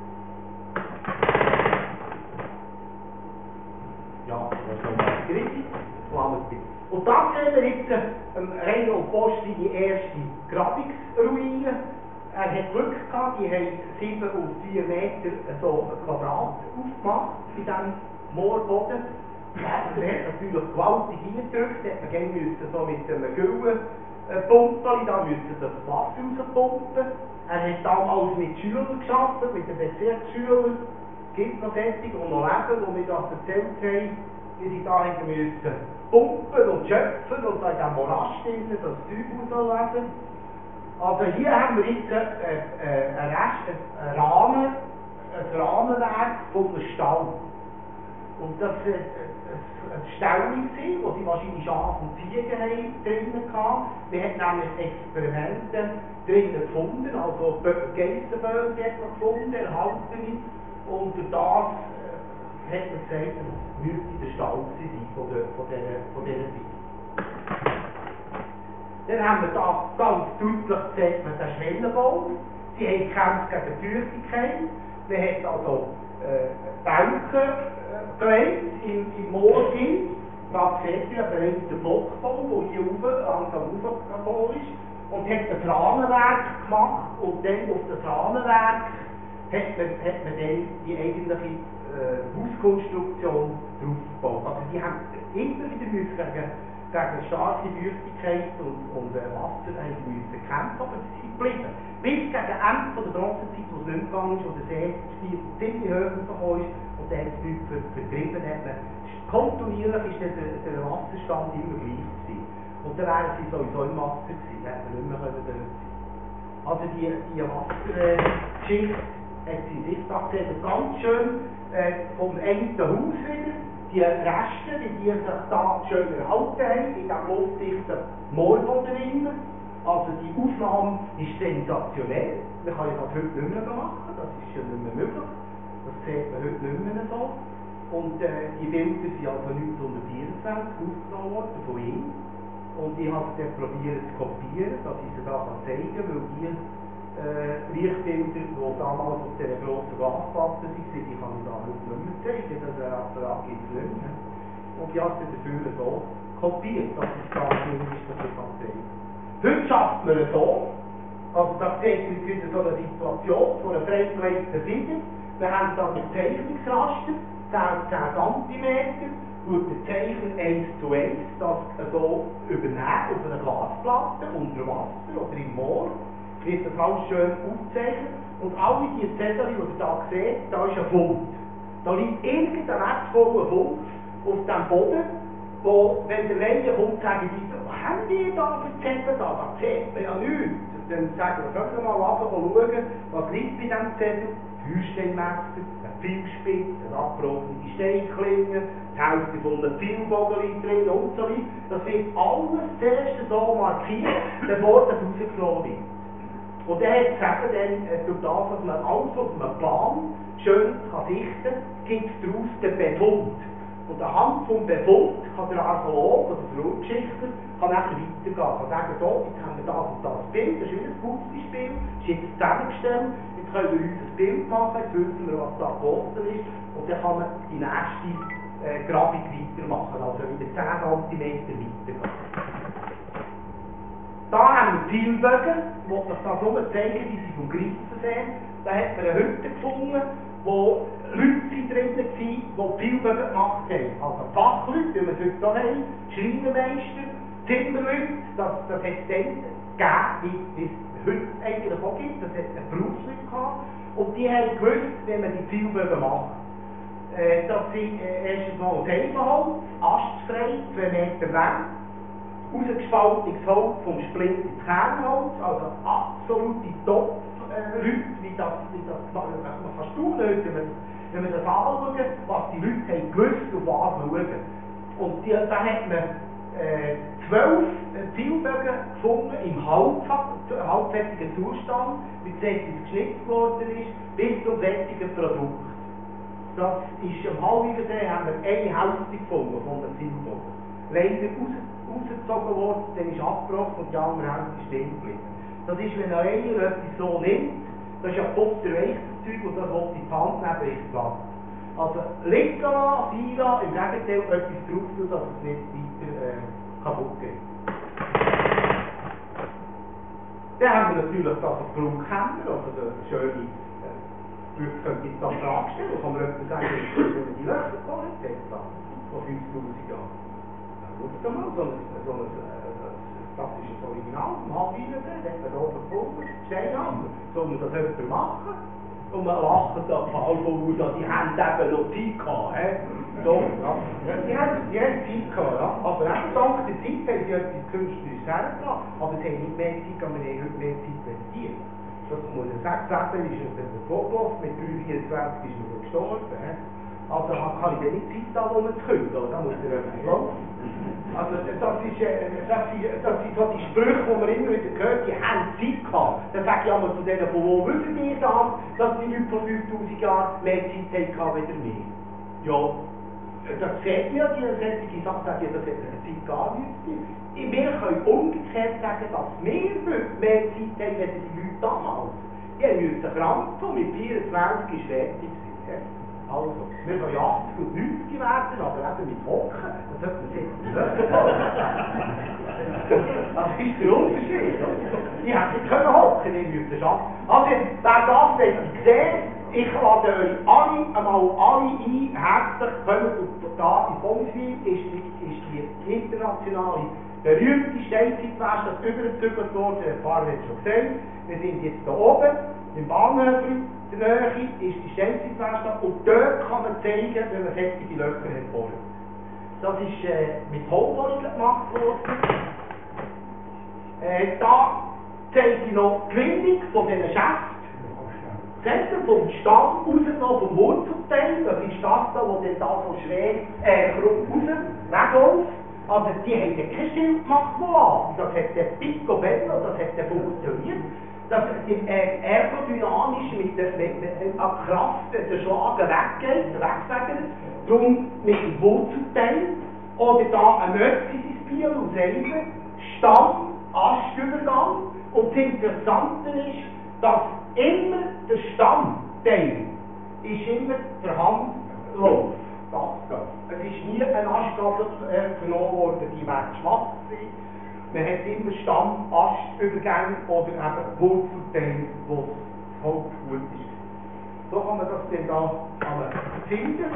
Ja, das ist nochmal richtig. Und da sehen wir jetzt Reinhold Postli die erste Grabungsruine. Er hat Glück gehabt, die haben 7 auf 4 Meter so ein Quadrat aufgemacht in diesem Moorboden. Wasser hat natürlich gewaltig reingedrückt, hat man gerne so mit einem Güllenpumpel, da müssen das Wasser rauspumpen. Er hat damals mit Schülern gearbeitet, mit den Bezirksschülern. Es gibt noch solche, die noch leben, die mir das erzählt haben. Die sich da müssen pumpen und schöpfen und da in diesem Morast das Zeug rauslesen. Also hier haben wir jetzt ein Rahmenwerk von einem Stall. Und das war eine Stellung, wo sie wahrscheinlich Schafe und Ziegen drinnen hatten. Man hat nämlich Experimente drinnen gefunden, also Geissenböden hat man gefunden, erhaltene. Und durch das hat man gesagt, das müsste der Stall sein von dieser Zeit. Dann haben wir da ganz deutlich gesehen, mit den Schwellenbaum. Sie haben gekämpft gegen die Feuchtigkeit. Man hat also Bänke gelegt im Moorwind. Da seht ihr bereits den Blockbaum, der hier langsam raufgekommen ist. Und hat ein Fahnenwerk gemacht. Und dann auf das Fahnenwerk hat man dann die eigentliche Hauskonstruktion draufgebaut. Also die haben immer wieder gegen starke Feuchtigkeit und Wasser müssen kämpfen, aber sie sind geblieben. Bis gegen Ende der Bronzezeit, wo es nicht mehr gegangen ist, wo der Seespiegel ziemlich hoch gekommen ist und dann hat es nichts vertrieben. Kontinuierlich ist der Wasserstand immer gleich gewesen. Und dann wären sie sowieso im Wasser gewesen, dann hätten wir nicht mehr dort sein. Also die Wassergeschichte hat sie sich da gesehen, ganz schön vom einen Haus wieder. Die Reste, die sich da schön erhalten haben, in diesem luftdichten Moorboden drin. Also die Aufnahme ist sensationell. Man kann ja das heute nicht mehr machen, das ist ja nicht mehr möglich. Das sieht man heute nicht mehr so. Und die Bilder sind also 1924 aufgenommen worden von ihm. Und ich habe es dann probiert zu kopieren, dass ich sie da zeigen kann, weil die Lichtbilder, die damals auf dieser grossen Glasplatte waren, die kann ich da heute nicht mehr zeigen, das Apparat gibt es nicht mehr. Und ich habe es dafür so kopiert, dass es ganz schön ist, dass ich das zeigen kann. Heute schafft man es so, also da seht ihr wieder so eine Situation von einer freigelegten Figur. Wir haben da ein Zeichnungsraster, 10 cm, und der Zeichner 1:1, das so übernehmen auf einer Glasplatte, unter Wasser oder im Moor. Wird das alles schön aufgezeichnet. Und alle die Zettel, die ihr hier seht, da ist ein Fund. Da liegt irgendein wertvoller Fund auf dem Boden, wo, wenn der Laie kommt, sagen die, was haben die da für Zettel da? Da sieht man ja nichts. Dann sagen wir, können wir mal runter und schauen, was liegt bei diesem Zettel? Feuersteinmesser, ein Pfeilspitze, eine abgebrochene Steinklinge, die Hälfte von einem Pfeilbogen drin und so weiter. Das wird alles zuerst so markiert, bevor das rausgenommen wird. Und er hat gesagt, durch das, dass man alles auf einem Plan schön sichten kann, gibt es daraus den Befund. Und anhand des Befund kann der Archäologe oder der Urgeschichtler nachher weitergehen. Kann sagen, so, jetzt haben wir das und das Bild, das ist wieder ein Putzspiel, das ist jetzt zusammengestellt, jetzt können wir uns ein Bild machen, jetzt wissen wir, was da geboten ist, und dann kann man die nächste Grabung weitermachen, also wieder 10 cm weitergehen. Da haben wir Pfeilbögen, ich will euch das nur zeigen, wie sie vom Griffen sehen. Da hat man eine Hütte gefunden, wo Leute drin waren, die Pfeilbögen gemacht haben. Also Fachleute, wie wir es heute hier haben, Schreinermeister, Zimmerleute, das hat es dann gegeben, wie es heute eigentlich auch gibt. Das hat einen Berufsleute gehabt. Und die haben gewusst, wie man die Pfeilbögen macht. Das sind erstens mal aus Eibenholz, astfrei, 2 Meter lang. Rausgespaltenes Holz vom Splitt ins Kernholz, also absolute Top-Leute, wie das man kann staunen, wenn man das anschaut, was die Leute haben gewusst und was schauen. Und da hat man 12 Pfeilbögen gefunden im halbfertigen Zustand, wie es geschnitzt worden ist, bis zum fertigen Produkt. Das ist am Halwigersee, haben wir eine Hälfte gefunden von den Pfeilbögen. Leider rausgezogen worden, dann ist abgebrochen und die andere Hälfte ist stehen geblieben. Das ist, wenn ein Reiher etwas so nimmt, das ist ja butterweiches Zeug und das will in die Hand nehmen, bricht platt. Also liegen lassen, sein lassen, im Gegenteil etwas drauf tun, dass es nicht weiter kaputt geht. Dann haben wir natürlich das auf Grundkämmer, also der schöne, ich könnte jetzt da eine Frage stellen, kann man jemand sagen, wenn man die Löcher geholt hat, vor 5000 Jahren. Schaut mal, das ist das Original vom Halbwilersee, das hat man oben gefunden, Steinhammer. Soll man das jemand machen? Und man lacht da Fallbau, die haben eben noch Zeit gehabt. So, ja. Die haben Zeit gehabt, ja. Aber eben dank der Zeit haben sie etwas Künstlerisches hergebracht. Aber sie haben nicht mehr Zeit, aber wir haben heute mehr Zeit investiert. Das muss ich sagen, 16 ist der Fotos, mit 3,24 ist er gestorben. Also kann ich dann nicht Zeit haben, um zu kühlen, da muss er etwas laufen. Also das sind so die Sprüche, die man immer wieder hört, die haben Zeit gehabt. Dann sage ich einmal zu denen, von wo wissen die das, dass die Leute vor 5000 Jahren mehr Zeit hatten als wir. Ja, das sieht mir die solche Sachen, sagen, das hat eine Zeit gar nichts. Wir können umgekehrt sagen, dass wir mehr Zeit haben, als die Leute damals. Die müssen krampfen und mit 24 ist fertig sein. Also, wir können 80 und 90 werden, aber eben mit Hocken, das sollte man sich nicht das ist der Unterschied. Die hätten nicht hocken, die müssen schaffen. Also, wer das sehen, ich lade euch einmal alle ein, herzlich kommt da in Boniswil, ist die internationale berühmte Steinzeitwäsche, das übergezügelt wurde, der Pfarrer hat schon gesagt. Wir sind jetzt hier oben, im Bahnhöfli, in der Nähe ist die Steinzeitwäsche und dort kann man zeigen, wie man solche Löcher hat bohren. Das ist mit Holzbohrungen gemacht worden. Da zeige ich noch die Gewindung von diesen Schäften. Seht ihr, vom Stamm rausgenommen, vom Wurzelteil, das ist das da, wo dann da so schwer krumm raus, wegläuft. Also die haben ja kein Schild gemacht, das hat der Picobello, das hat der funktioniert. Dass aerodynamisch mit der Kraft der Schlagen weggeht, wegfedert, darum mit dem Wurzelteil, oder da ein Möpsis aus Elbe, Stamm, Astübergang, und das Interessante ist, dass immer der Stammteil ist immer der Handlauf. Es ist nie ein Astgabel genommen worden, die wäre schwach gewesen. Man hat immer Stamm, Astübergänge oder eben Wurzelteile, wo das Holz gut ist. So kann man das dann da finden.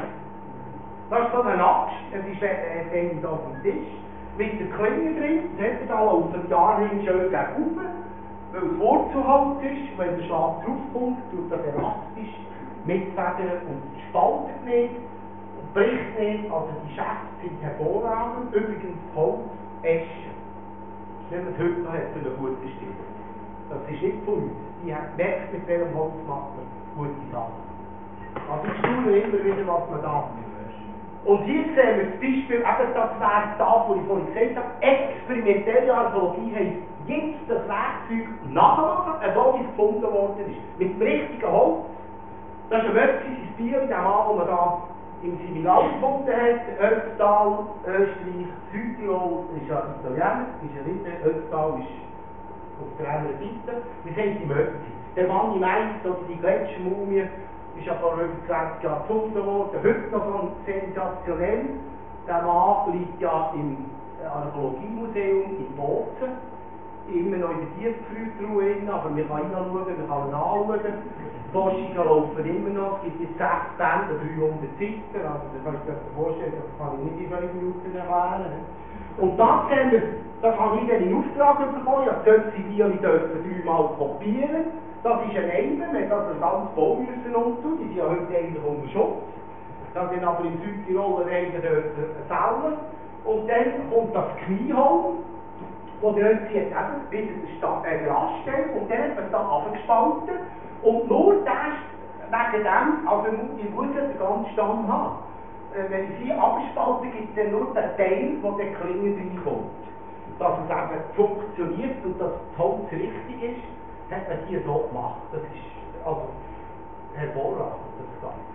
Das ist so eine Axt, es ist dann da auf dem Tisch, mit der Klinge drin, das hat da auf dem Jahrring schön gegen oben, weil es Wurzelholz ist, wenn der Schlag draufkommt, tut das elastisch mitfedern und spaltet nicht. Bricht nicht, also die Schäfte sind hervorragend. Übrigens Holz, Esche. Wenn man es heute noch hat, für eine gute Stimme. Das ist nicht von uns. Die merkt, mit welchem Holz macht man gute Sachen. Also ich staune immer wieder, was man da macht. Und hier sehen wir das Beispiel, eben das Werk da, wo ich vorhin gesagt habe, experimentelle Archäologie heisst, jetzt das Werkzeug nachmachen, so wie es gefunden worden ist. Mit dem richtigen Holz. Das ist ein wirkliches Bier, der Mann, den man da im Similar gefunden hat, Ötztal, Österreich, Südtirol, das ist ja Italiener, ist ja nicht, Ötztal ist auf der anderen Seite. Wir sind die Möpsi. Der Mann im Eis, oder die Gletschermumie, ist ja vor über 20 Jahren gefunden worden, heute noch so sensationell. Der Mann liegt ja im Archäologiemuseum in Bozen, immer noch in der Tiefgefriertruhe, aber man kann reinschauen, man kann ihn anschauen. Die Forschungen laufen immer noch, es gibt jetzt 6 Bände, 300 Seiten, also das kannst du dir vorstellen, das kann ich nicht in 5 Minuten erklären. Und das haben wir, das habe ich dann in Auftrag bekommen, ja, solche Bioli dürfen 3-mal kopieren, das ist ein Eimer, wir haben das ganz Bau müssen umtun, die sind ja heute eigentlich unter Schutz. Dann sind aber in Südtirol ein Eimer dort sammeln, und dann kommt das Knieholm, wo der Ötzi hat eben bis der Grasstelle, und dann hat man es da abgespalten. Und nur das, wegen dem, also ich muss ja den ganzen Stamm haben. Wenn ich sie abspalte, gibt es dann nur den Teil, wo der Klinge reinkommt. Dass es eben funktioniert und dass das Holz richtig ist, hat man hier so gemacht. Das ist also hervorragend, das Ganze.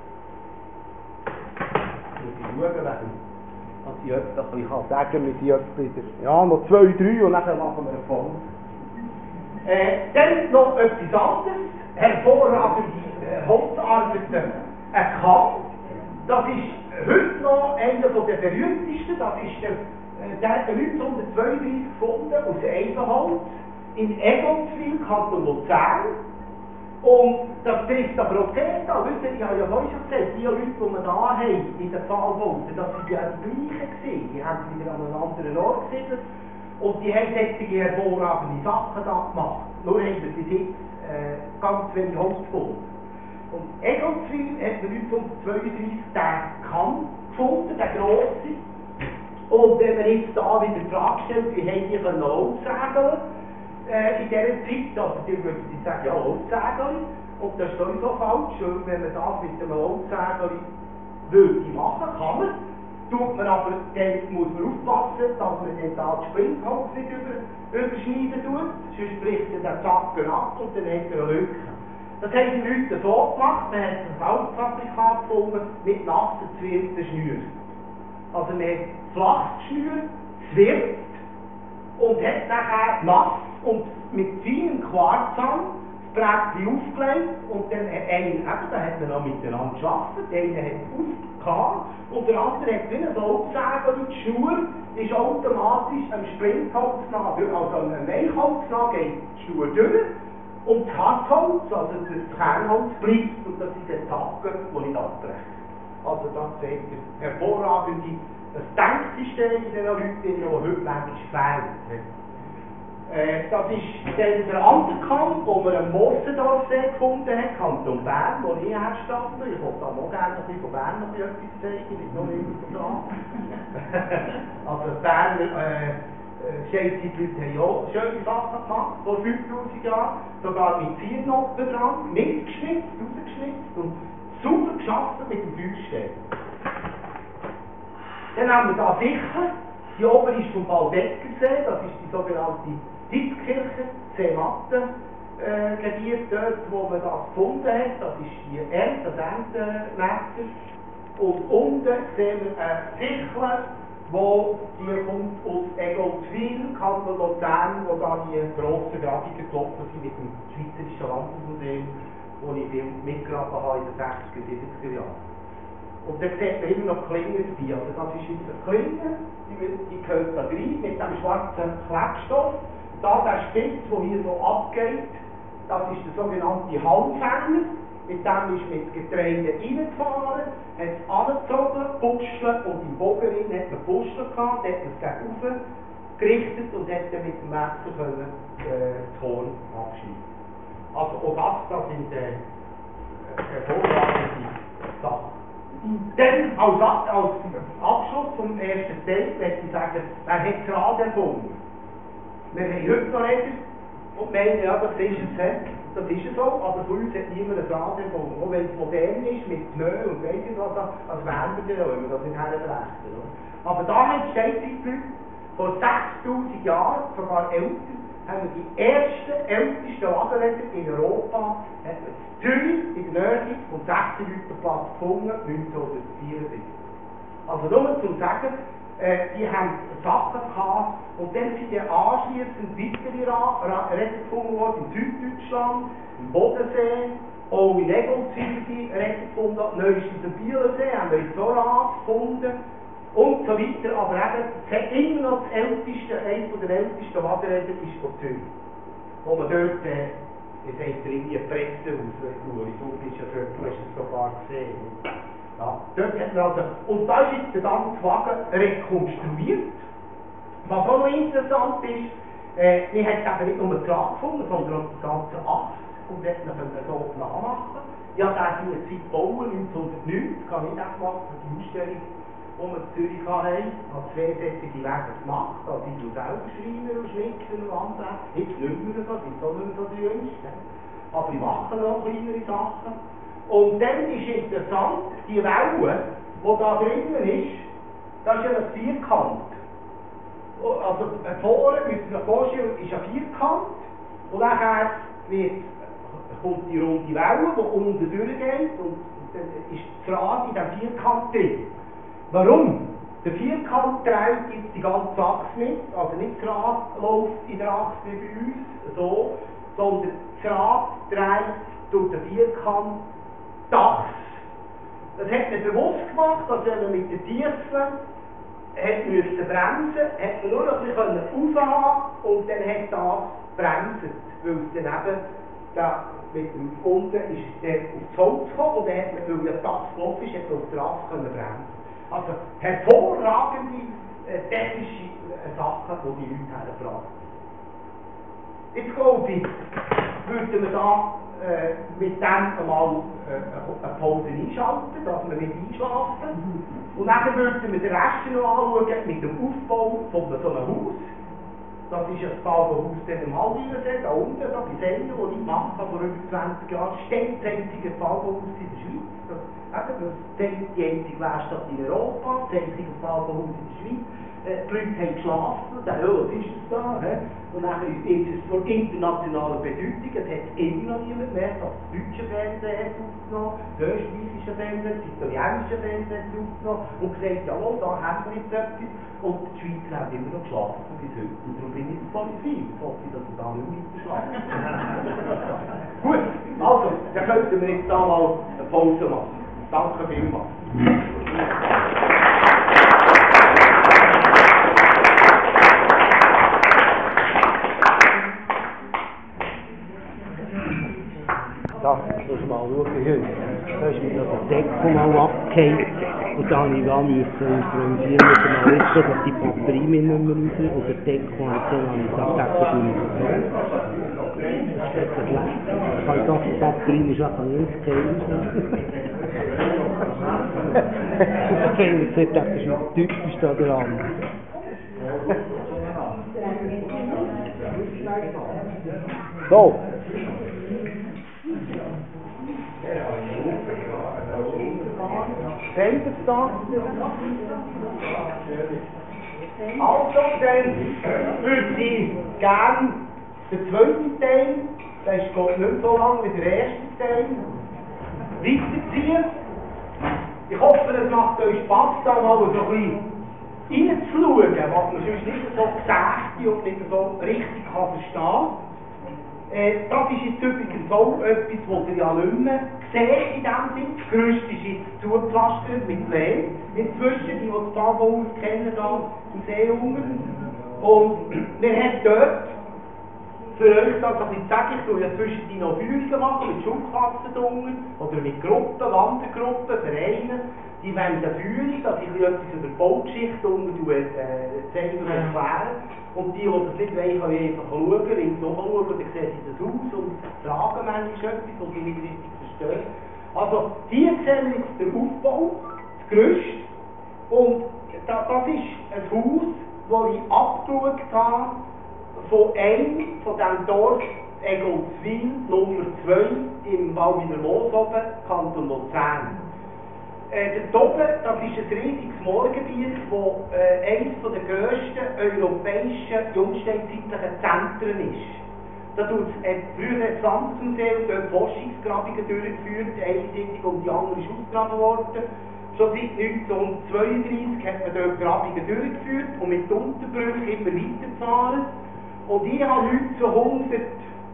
Ich muss schauen, was ich jetzt ein bisschen sagen kann. Wir sind jetzt wieder, ja, noch 2, 3 und dann machen wir eine Pause. Dann noch etwas anderes. Hervorragende Holzarbeiten Kamm. Das ist heute noch einer der berühmtesten. Das ist der hat 1932 gefunden aus Eibenholz in Egonswil, Kanton Luzern. Und das trifft aber auch dort an. Ich habe ja vorhin schon gesagt, die Leute, die wir da haben in den Pfahlbauten, das waren ja die gleichen gewesen. Die haben wieder an einem anderen Ort gesiedelt. Und die haben solche hervorragende Sachen da gemacht. Nur haben wir bis jetzt ganz wenig Holz gefunden. Und Egonswil hat man 1932 den Kamm gefunden, den grossen. Und wenn man jetzt da wieder die Frage stellt, wie haben die Holzsägeln in dieser Zeit, also die würden sagen, ja, Holzsägeln. Und das ist sowieso falsch, wenn man das mit einem Holzsägeln würde machen, kann man. Tut man aber, dann muss man aufpassen, dass man dann da das Springholz nicht überschneiden tut, sonst bricht der Zacken ab und dann hat er eine Lücke. Das haben die Leute so gemacht, man hat ein Salzfabrikat gefunden mit nassen, zwirrten Schnüren. Also man hat flaches Schnür, zwirrt und hat nachher nass und mit feinem Quarzsand das Brettchen aufgelegt und dann hat einer, da hat man noch miteinander gearbeitet, einer hat aufgehauen und der andere hat wie ein Laubsäge und die Schnur ist automatisch am Springholz nach, also am Weichholz nach geht die Schnur durch und das Hartholz, also das Kernholz bleibt und das ist ein Zacken, der nicht abbrecht. Also das zeigt ein hervorragendes Denksystem in den Leuten, die heute manchmal fehlt. Das ist der andere Kamm, wo man am Mossendorfsee gefunden hat, Kanton Bern, wo ich herstamme. Ich wollte da noch gerne ein bisschen von Bern noch etwas zeigen, nicht noch immer so dran. Also Berner Scheizeit-Leute haben auch schöne Sachen gemacht, vor 5000 Jahren, sogar mit Ziernoppen dran, mitgeschnitzt, rausgeschnitzt und super geschafft mit dem Feuerstein. Dann haben wir da sicher, die oben ist vom Waldeckersee, das ist die sogenannte Hitzkirche, Zematten-Gebiet dort, wo man das gefunden hat, das ist die das Erntenmesser. Und unten sehen wir eine Sichel, die kommt aus Egoldswil, Kanton Luzern, wo da die grossen Grabungen gelaufen sind mit dem Schweizerischen Landesmuseum, wo ich viel mitgegraben habe in den 60er, 70er Jahren. Und da sieht man immer noch Klingen dabei. Also das ist unsere Klinge, die gehört da rein mit dem schwarzen Klebstoff. Da der Spitz, der hier so abgeht, das ist der sogenannte Halmfänger. Mit dem ist mit Getreide reingefahren, hat es angezogen, Puscheln und im Bogen hat man Puscheln gehabt, da hat man es gegen oben gerichtet und hat dann mit dem Messer das Horn abschneiden. Also auch das sind hervorragende Sachen. Dann als Abschluss vom ersten Teil möchte ich sagen, wer hat das Rad erfunden? Wir haben heute noch Räder und meinen, ja, das ist es, das ist es so, aber für uns hat niemand ein Rad erfunden. Auch wenn es modern ist, mit Pneu und weiss nicht was, als wären wir dann auch immer, das nicht herbrechen. Aber da haben die Steinzeitleute vor 6000 Jahren, sogar älter, haben wir die ältesten Lagerräder in Europa, hat man in Zürich, in der Nähe vom 16-Leuten-Platz gefunden, 1974. Also nur zum Sagen, die haben Sachen gehabt und dann sind dann anschliessend weitere Räder gefunden worden in Süddeutschland, im Bodensee, auch in Egoldswil Räder gefunden, neuestens im Bielensee haben wir in Zorat gefunden und so weiter, aber eben, es hat immer noch das älteste, eines der ältesten Lagerräder ist von Zürich, wo man dort, ich sage irgendwie Presse aus, du bist ja dort, du hast es sogar gesehen. Ja, dort hat man also, und da ist jetzt der ganze Wagen rekonstruiert. Was auch noch interessant ist, wir haben eben nicht nur das Rad gefunden, sondern auch die ganze Achse und das können wir so nachmachen. Ich habe das in der Zeit gebaut, 1990, kann ich das machen für die Ausstellung, die wir in Zürich hatten. Ich habe 2 solche Wege gemacht, also ich tue selber Schreiner und Schnitzen und andere. Jetzt nicht mehr so, sind auch nicht mehr so die Jüngsten. Aber ich mache noch kleinere Sachen. Und dann ist interessant, die Welle, die da drinnen ist, das ist ja ein Vierkant. Also vorne, müsst ihr euch vorstellen, ist ein Vierkant und nachher kommt die runde Welle, die unten durchgeht und dann ist das Rad in diesem Vierkant drin. Warum? Der Vierkant trägt jetzt die ganze Achse mit, also nicht das Rad läuft in der Achse wie bei uns, so, sondern das Rad trägt durch den Vierkant das. Das hat man bewusst gemacht, dass wenn man mit den Tiefen bremsen hat man nur noch ein bisschen raufhaben und dann hat das bremset, weil es dann eben da mit dem unten ist der aufs Holz gekommen und dann hat man, weil ja das flott ist, hat man auf der Achse bremsen. Also hervorragende technische Sachen, die die Leute hergebracht haben. Jetzt glaube ich, würden wir da mit dem einmal eine Pause einschalten, dass wir nicht einschlafen. Und dann würden wir den Rest noch anschauen mit dem Aufbau von so einem Haus. Das ist ein Pfahlbauhaus im Halwilersee, da unten, da bei Senden, wo ich gemacht habe, vor über 20 Jahren, steht das einzige Pfahlbauhaus in der Schweiz. Das zeigt die einzige Werkstatt in Europa, das einzige Pfahlbauhaus in der Schweiz. Die Leute haben geschlafen und sagen, oh, was ist das da? Und dann ist es von internationaler Bedeutung, es hat immer noch niemand mehr, das deutsche Fernsehen hat es aufgenommen, das österreichische Fernsehen, das italienische Fernsehen hat es aufgenommen und gesagt, jawohl, da haben wir jetzt etwas. Und die Schweizer haben immer noch geschlafen bis heute. Und darum bin ich in Polizei. Ich hoffe, dass wir da nicht weiter schlafen. Gut, also, dann könnten wir jetzt da mal eine Pause machen. Danke vielmals. Da, muss mal schauen, hier. Da ist mir noch der Deckel mal abgefallen. Und da musste ich improvisieren mit dem Alexo, dass die Batterie mir nicht mehr raus und der Deckel hat so lange gesagt, das ist nicht so. Ich kann doch die Batterie nicht einfach nicht gehen. Ich finde, das ist noch typisch da dran. So. Seht ihr es da? Also, dann würde ich gerne den zweiten Teil, der ist Gott nicht so lang wie der erste Teil, weiterziehen. Ich hoffe, es macht euch Spaß, da mal so ein bisschen reinzuschauen, was man sonst nicht so gesagt und nicht so richtig verstehen kann. Das ist jetzt übrigens auch etwas, was ihr ja nicht mehr seht in dem Sinn. Das Gerüst ist jetzt zugepflastert mit Lehm. Inzwischen, die das Pfahlbauhaus kennen, da im Seehunger. Und wir haben dort für euch das, was ich sage, ich tue ja zwischendurch noch Führungen machen mit Schulklassen oder mit Gruppen, Wandergruppen, Vereinen. Die wollen eine Führung, dass ich etwas über die Baugeschichte zeigen und erklären. Und die das nicht wollen, können einfach schauen, ringsum schauen, dann sehen sie das Haus und fragen manchmal etwas, was sie nicht richtig verstehen. Also, hier sehen wir jetzt den Aufbau, das Gerüst. Und das ist ein Haus, das ich abgeschaut habe von einem von diesem Dorf Egoldswil Nummer 2 im Walwiler Moos oben, Kanton Luzern. Dort oben, das ist ein riesiges Moorgebiet, das eines der grössten europäischen jungsteinzeitlichen Zentren ist. Da tut früher das Landesmuseum dort Forschungsgrabungen durchgeführt, eine Sitzung und die andere ist ausgegraben worden. Schon seit 1932 hat man dort Grabungen durchgeführt und mit Unterbrüchen immer weitergefahren. Und ich habe 1962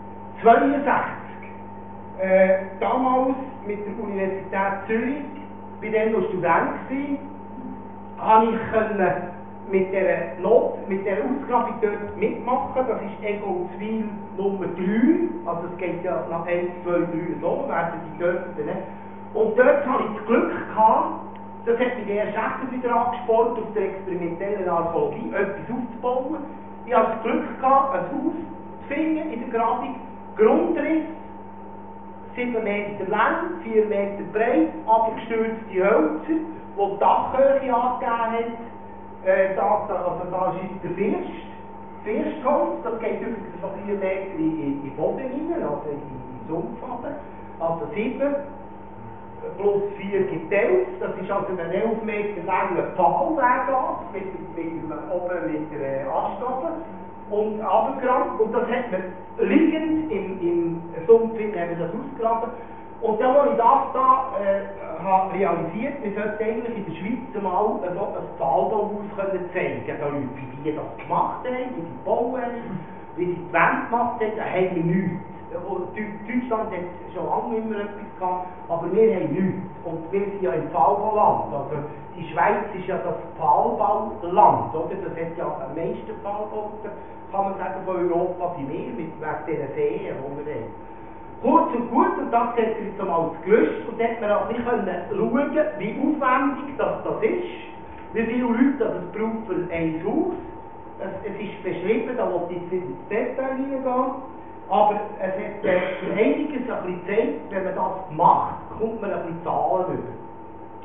damals mit der Universität Zürich, bei dem noch Student war, konnte ich mit dieser Ausgrabung dort mitmachen. Das ist Egoldswil Nummer 3, also es geht ja nach 1, 2, 3 so, werden die dürfen. Und dort hatte ich das Glück gehabt, das hat mich der Schäfer wieder angespornt, auf der experimentellen Archäologie etwas aufzubauen. Ich hatte das Glück gehabt, ein Haus zu finden in der Grabung, Grundriss, 7 Meter lang, 4 Meter breit, abgestürzte Hölzer, die die Dachhöhe angegeben haben. Da ist der Firstholz, das geht übrigens von 4 Meter in den Boden rein, also in den Sumpf. Also 7 plus 4 gibt 11, das ist also ein 11 Meter langer Pfahlweg oben mit der Astgabel und runtergerammt. Und das hat man liegend im Sumpf haben wir das ausgegraben. Und dann, als ich das da habe realisiert, wir sollten eigentlich in der Schweiz mal so ein Pfahlbauhaus zeigen können, wie die das gemacht haben, wie sie gebaut haben, wie sie die Wände gemacht haben, da haben wir nichts. Deutschland hat schon lange immer etwas gehabt, aber wir haben nichts. Und wir sind ja im Pfahlbauland. Also die Schweiz ist ja das Pfahlbauland, oder? Das hat ja am meisten Pfahlbauten, kann man sagen, von Europa sind wir, wegen dieser Seen, die wir haben. Kurz und gut, und das seht ihr jetzt einmal das Gerüst, und da hat man auch nicht schauen, wie aufwendig das ist, wie viele Leute das braucht für ein Haus. Es ist beschrieben, da will ich jetzt nicht ins Detail hineingehen, aber es hat für einiges ein bisschen Zeit, wenn man das macht, kommt man ein bisschen Zahlen über.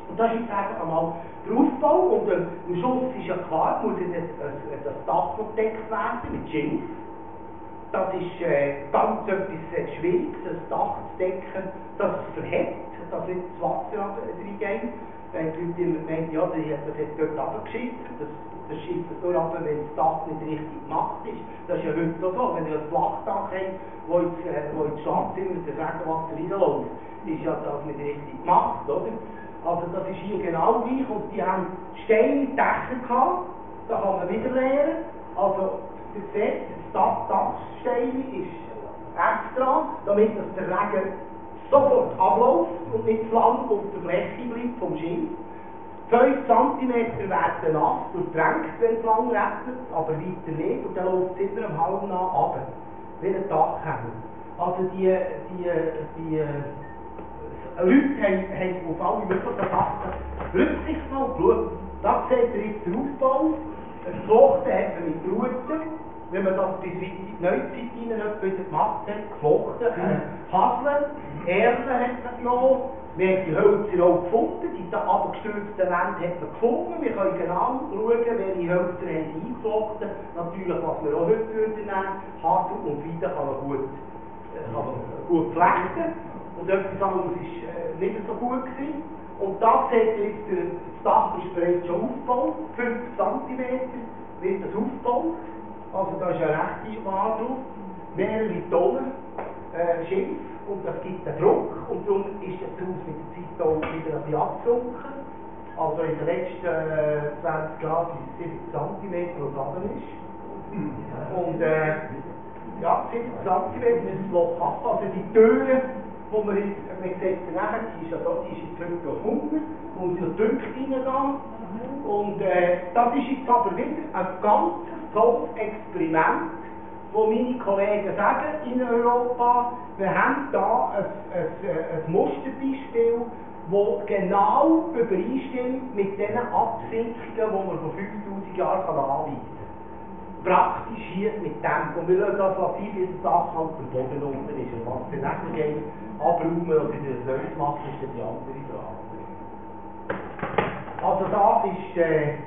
Und das ist jetzt einfach einmal der Aufbau und am Schluss ist ja klar, muss das Dach noch gedeckt werden mit Schilf. Das ist ganz etwas Schwieriges, das Dach zu decken, dass es verhält, dass nicht das Wasser reingeht. Wenn die Leute immer meinen, ja, das hat dort runtergeschissen, das schießt nur runter, wenn das Dach nicht richtig gemacht ist. Das ist ja heute auch so, wenn ihr ein Flachdach habt, wo ins Schlafzimmer das Regenwasser reinläuft, ist ja das nicht richtig gemacht, oder? Also das ist hier genau gleich und die haben Steine Dächer gehabt, da kann man wieder lernen. Also ihr seht, das Dachsteine ist extra, damit der Regen sofort abläuft und nicht zu lang auf der Fläche bleibt vom Schilf. 5 cm werden nass und drängt, wenn es lang regnet, aber weiter nicht und dann läuft es immer am halben nach runter, wie ein Dachhänger. Also die Leute haben auf alle möglichen Sachen Rücksicht genommen. Da seht ihr jetzt den Aufbau. Das Flochten hat man mit Ruten, wenn man das bis weit in die Neuzeit hinein wieder gemacht hat, geflochten. Hasseln, Erlen hat man genommen. Wir haben die Hölzer auch gefunden, die abgestürzten Wände hat man gefunden. Wir können genau schauen, welche Hölzer haben sie eingeflochten. Natürlich, was wir auch heute nehmen, Hasel und Weide kann man gut flechten. Und etwas anderes war nicht so gut gewesen. Und da seht ihr jetzt, das Dach ist bereits schon aufgebaut, 50 cm wird das aufgebaut. Also da ist eine rechte Ware drauf, mehrere Tonnen Schilf und das gibt einen Druck und darum ist das Haus mit der Zeit auch wieder ein bisschen abgesunken. Also in den letzten 20 Jahren sind es 70 cm, was runter ist. Und ja, 70 cm ist das Loch ab, also die Türen, wo man jetzt, man sieht nachher, die ist ja da, die ist jetzt heute auf 100, muss noch dünn reingehen. Und das ist jetzt aber wieder ein ganz tolles Experiment, wo meine Kollegen sagen in Europa, wir haben da ein Musterbeispiel, das genau übereinstimmt mit den Absinkungen, die man vor 5000 Jahren anweisen kann. Praktisch hier mit dem, und wir lassen das sein, wie das Dach halt am Boden unten ist. Und was dann nachher geht, abräumen oder wieder ein neues machen, ist dann die andere Frage. Also das ist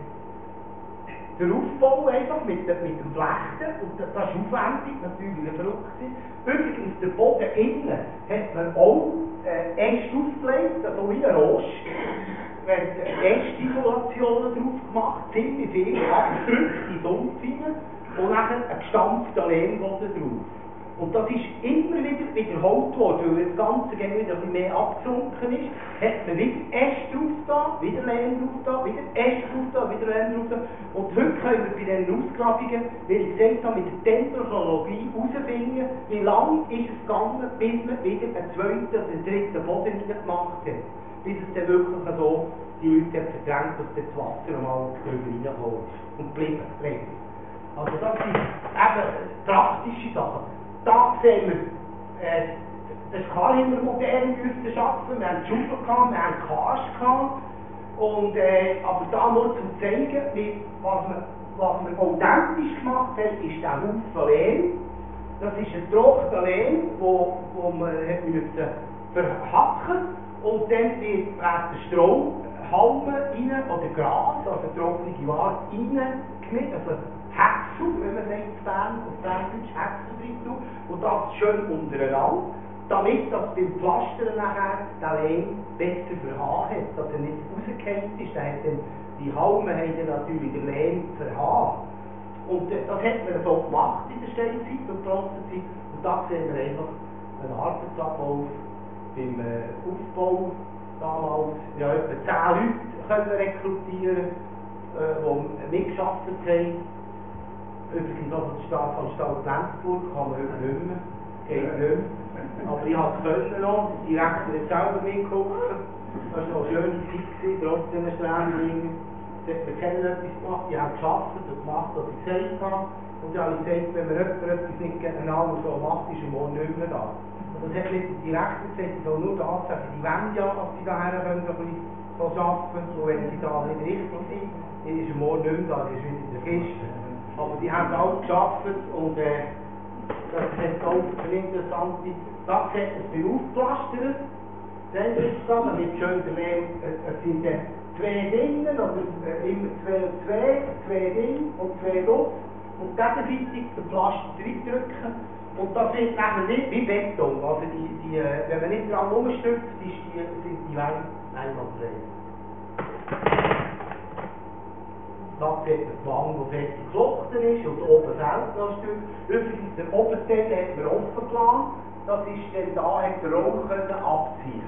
der Aufbau einfach mit dem Flechten, und das ist aufwendig, natürlich verrückt. Übrigens, der Boden innen hat man auch Äste aufgelegt, also wie ein Rost. Wir haben Ästisolationen drauf gemacht, ziemlich viel abgedrückt in Sumpf hinein und dann ein gestampfter Lehmboden drauf. Und das ist immer wieder wiederholt worden, weil das Ganze wieder ein bisschen mehr abgesunken ist, hat man wieder Äste drauf da, wieder Lehm drauf da, wieder Äste drauf da, wieder Lehm drauf da. Und heute können wir bei diesen Ausgrabungen, wie ich gesagt habe, mit der Dendrochronologie herausfinden, wie lange ist es gegangen, bis man wieder einen zweiten oder einen dritten Boden gemacht hat. Bis es dann wirklich so die Leute verdrängt, dass das Wasser einmal drüber reingekommen ist und geblieben. Also das sind eben praktische Sachen. Da sehen wir, das ist klar, haben wir modern müssen arbeiten. Wir haben Schufer gehabt, wir haben Karsch gehabt. Und, aber da nur zum zeigen, was wir authentisch gemacht haben, ist der Haufen Lehm. Das ist ein trockener Lehm, wo man verhacken musste. Und dann werden Strohhalme rein, oder Gras, also trockene Ware, reingeschnitten, also Häcksel, wenn man sagt, auf Berndeutsch Häcksel drin tun, und das schön untereinander, damit das beim Pflastern nachher der Lehm besser verhauen hat, dass er nicht rausgefallen ist. Dann hat dann, die Halme haben dann natürlich den Lehm verhauen. Und das hat man so gemacht in der Steinzeit und Bronzezeit, und da sehen wir einfach einen Arbeitsablauf. Beim Aufbau damals, ja, etwa 10 Leute können rekrutieren, die mitgearbeitet haben. Übrigens auch die Staatsanstalt Lenzburg kann man heute nicht mehr, geht nicht mehr. Aber ich konnte noch, der Direktor hat selber mitgeholfen. Das war noch eine schöne Zeit, trotz dieser Strängen. Es hat mir keiner etwas gemacht, die haben gearbeitet und gemacht, was ich gesagt habe. Und dann habe ich gesagt, wenn man etwas nicht genau so macht, ist er morgen nicht mehr da. Das hat nicht der Direktor gesagt, ich soll nur das sagen, die wollen ja, dass sie daher können, so arbeiten, und wenn sie da nicht richtig sind, dann ist er morgen nicht mehr da, der ist wieder in der Kiste. Aber die haben auch gearbeitet und das hat auch eine interessante Sache, das beim Aufpflastern, Dann ist zusammen mit schön der Lehm, es sind zwei Dinge, oder immer zwei und zwei Dinge und zwei Luft und gegenseitig den Pflaster reindrücken und das wird nachher nicht wie Beton, also wenn man nicht dran rumstützt, sind die Wände einwandfrei. Da sieht man die Wand, die fertig geflochten ist und oben fehlt noch ein Stück. Übrigens, der Oberteil hat man offen gelassen, das ist dann da, hat der Rauch abziehen.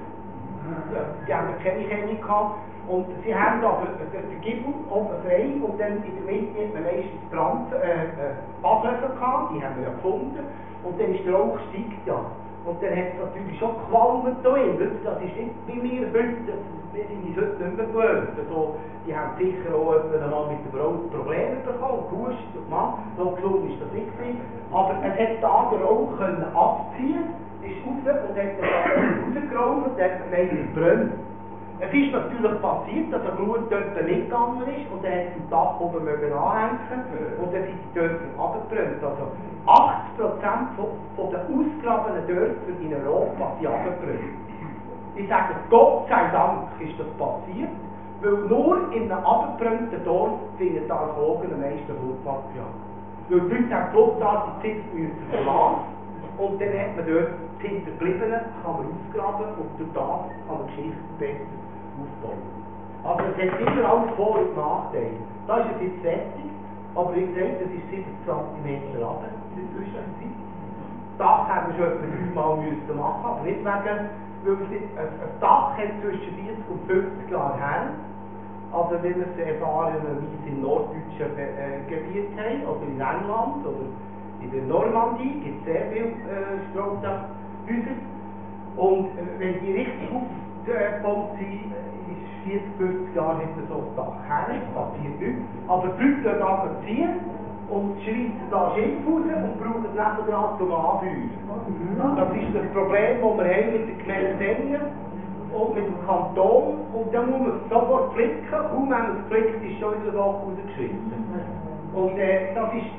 Die haben keine Chemie gehabt. Und sie haben aber den Giebel oben frei und dann in der Mitte hat man meistens Badlöffel gehabt, die haben wir ja gefunden. Und dann ist der Rauch steigt ja. Und dann hat es natürlich schon gequalmt da drin. Das ist nicht wie wir heute, wir sind uns heute nicht mehr gewöhnt. Also, die haben sicher auch mal mit dem Rauch Probleme bekommen, gehustet und gemacht. So gelungen ist das nicht gewesen. Aber es hat da den Rauch können abziehen, ist raus und hat dann rausgeraucht und hat man gebrannt. Es ist natürlich passiert, dass eine Glut dort mitgegangen ist und dann hat es im Dach oben anhängen und dann sind die Dörfer abgebrannt. Also 80% von den ausgegrabenen Dörfern in Europa sind abgebrannt. Ich sage, Gott sei Dank ist das passiert, weil nur in einem abgebrannten Dorf finden die Archäologen am meisten Flugmaterial. Weil die Leute haben fluchtartig Zeit verlassen und dann hat man dort die Hinterbliebenen ausgraben und durch das kann man Geschichte besser aufbauen. Also es hat immer alles Vor- und Nachteile. Da ist es jetzt fertig, aber wie gesagt, es ist 70 cm runter in der Zwischenzeit. Das Dach haben wir schon etwa 3 Mal müssen machen, aber nicht wegen, weil ein Dach hat zwischen 40 und 50 Jahren her. Also wenn wir es erfahrenerweise im norddeutschen Gebiet haben, oder in England, oder in der Normandie, gibt es sehr viele Stromdachhäuser. Und wenn die richtig aufgebaut sind, ist 40, 50 Jahre hinter so ein Dach her, passiert nichts. Aber die Leute gehen ziehen und schreissen da Schiff raus und brauchen es nebenan zum Anfeuern. Das ist das Problem, das wir haben mit der Gemeinde Sengen und mit dem Kanton. Und dann muss man es sofort flicken, kaum wenn man es flickt, ist schon wieder Dach rausgeschissen. Und das ist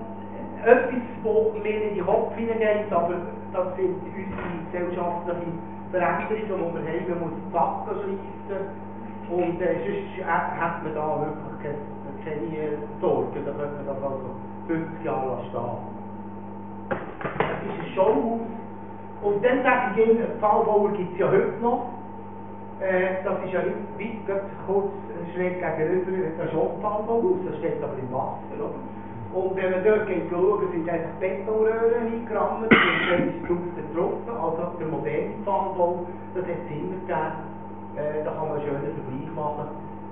etwas, das mir in den Kopf hineingeht, aber das sind unsere gesellschaftlichen Veränderungen, die wir haben. Man muss die Zacken schliessen und sonst hat man da wirklich keine Sorgen. Da könnte man das also 50 Jahre stehen. Es ist ein Showhaus. Und dann sage ich Ihnen, einen Pfahlbauer gibt es ja heute noch. Das ist ja nicht weit, kurz schräg gegenüber, das ist auch ein Pfahlbauhaus, das steht aber im Wasser. Oder? Und wenn man dort geht schauen, sind einfach Betonröhren eingerammt, und dann ist es draussen getroffen, also der moderne Pfahlbau, das hat es immer gegeben. Da kann man einen schönen Vergleich machen.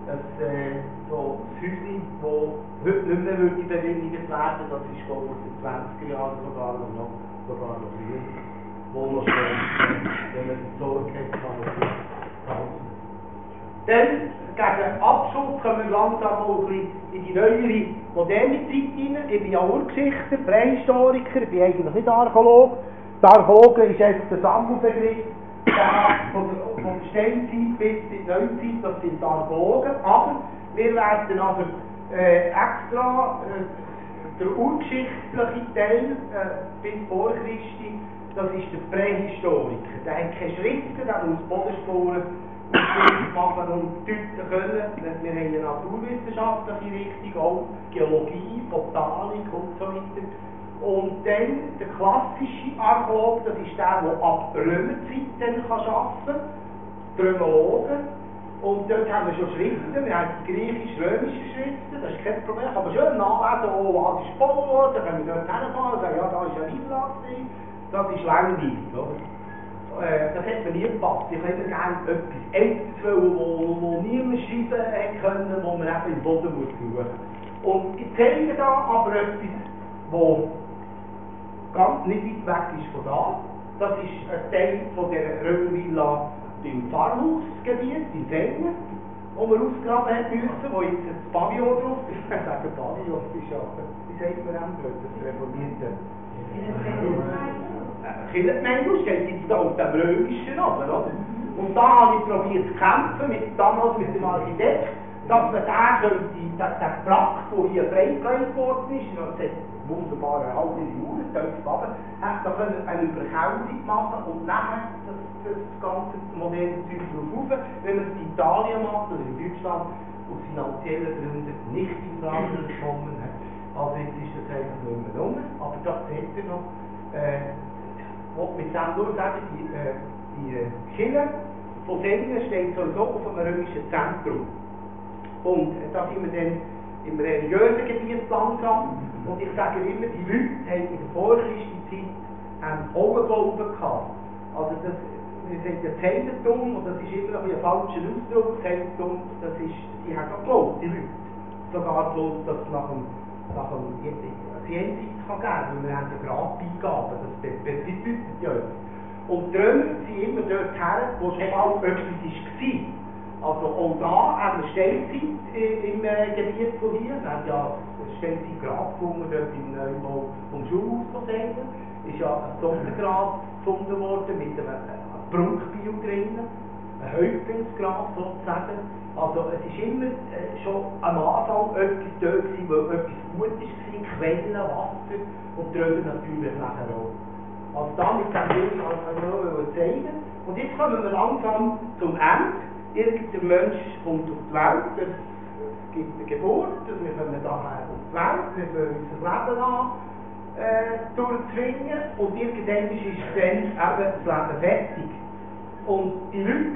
So ein Häuschen, das heute nicht mehr bewilligt werden, das ist glaube ich aus den 20er Jahren sogar noch früher, wo noch schön, wenn man die Sorge hat, kann man sich halten. Dann, gegen Abschluss, kommen wir langsam mal ein bisschen in die neuere, moderne Zeit hinein. Ich bin ja Urgeschichter, Prähistoriker, ich bin eigentlich nicht Archäologe. Der Archäologe ist einfach der Sammelbegriff. Von der Steinzeit bis in die Neuzeit, das sind die Archäologen, aber wir werden aber extra der urgeschichtliche Teil bis vor Christi, das ist der Prähistoriker. Der hat keine Schriften, der muss Bodenspuren machen und deuten können. Wir haben eine naturwissenschaftliche Richtung, auch Geologie, Botanik und so weiter. Und dann der klassische Archäologe, das ist der ab Römerzeit dann arbeiten kann, die Römologen. Und dort haben wir schon Schriften, wir haben die griechisch-römischen Schriften, das ist kein Problem, kann man schön nachlesen, was ist gebaut worden, dann können wir dort hinfahren und sagen, ja, da ist ja Villa gewesen, das ist langweilig, oder? Das hat mir nie gepasst. Ich hätte gerne etwas Älteres, wo niemand schreiben können, wo man eben im Boden suchen muss. Und ich zeige da aber etwas, wo ganz nicht weit weg ist von da. Das ist ein Teil von der Römervilla im Pfarrhausgebiet, in Sengen, wo wir ausgraben haben müssen, wo jetzt das Pavillon drauf ist. Ich sage Pavillon, das ist ja, wie sagt man das reformierte Kirchengemeinde, steht da auf dem Römischen runter, oder? Und da habe ich probiert zu kämpfen, damals mit dem Architekt, dass man den Frack, der hier freigelegt worden ist, das hat wunderbar eine halbe Uhr, tief runter, hätte man eine Überkältung machen und nachher das ganze moderne Zeug drauf rauf. Wenn man es in Italien macht oder in Deutschland, aus finanziellen Gründen nicht in Frage gekommen. Also jetzt ist das einfach nicht mehr rum, aber das seht ihr noch. Ich wollte mit dem nur sagen, die Kirche von Sengen steht sowieso auf einem römischen Zentrum. Und da sind wir dann im religiösen Gebiet langsam. Und ich sage immer, die Leute haben in der vorchristlichen Zeit einen Augenglauben gehabt. Also das, wir sagen das Heidentum, und das ist immer noch ein falscher Ausdruck, das Heidentum, das ist, die haben geglaubt, die Leute. Sogar geglaubt, dass es nach dem Jenseits kann geben, weil wir haben ja Grabbeigaben, das bedeutet ja etwas. Und die Römer sind immer dort her, wo schon mal etwas war. Also auch da haben wir Steinzeit im Gebiet von hier. Wir haben ja Steinzeit Grab gefunden, dort im Neubau vom Schulhaus von Sengen. Ist ja ein Sondergrab gefunden worden mit einem Prunkbild drinnen, ein Häuptlingsgrab sozusagen. Also es ist immer schon am Anfang etwas dort gewesen, wo etwas Gutes war, Quellen, Wasser und die Römer natürlich nachher auch. Also damit kann ich noch zeigen. Und jetzt kommen wir langsam zum Ende. Irgendein Mensch kommt auf die Welt, es gibt eine Geburt, wir kommen daher auf die Welt, wir wollen unser Leben an, durchzwingen und irgendwann ist dann eben das Leben fertig. Und die Leute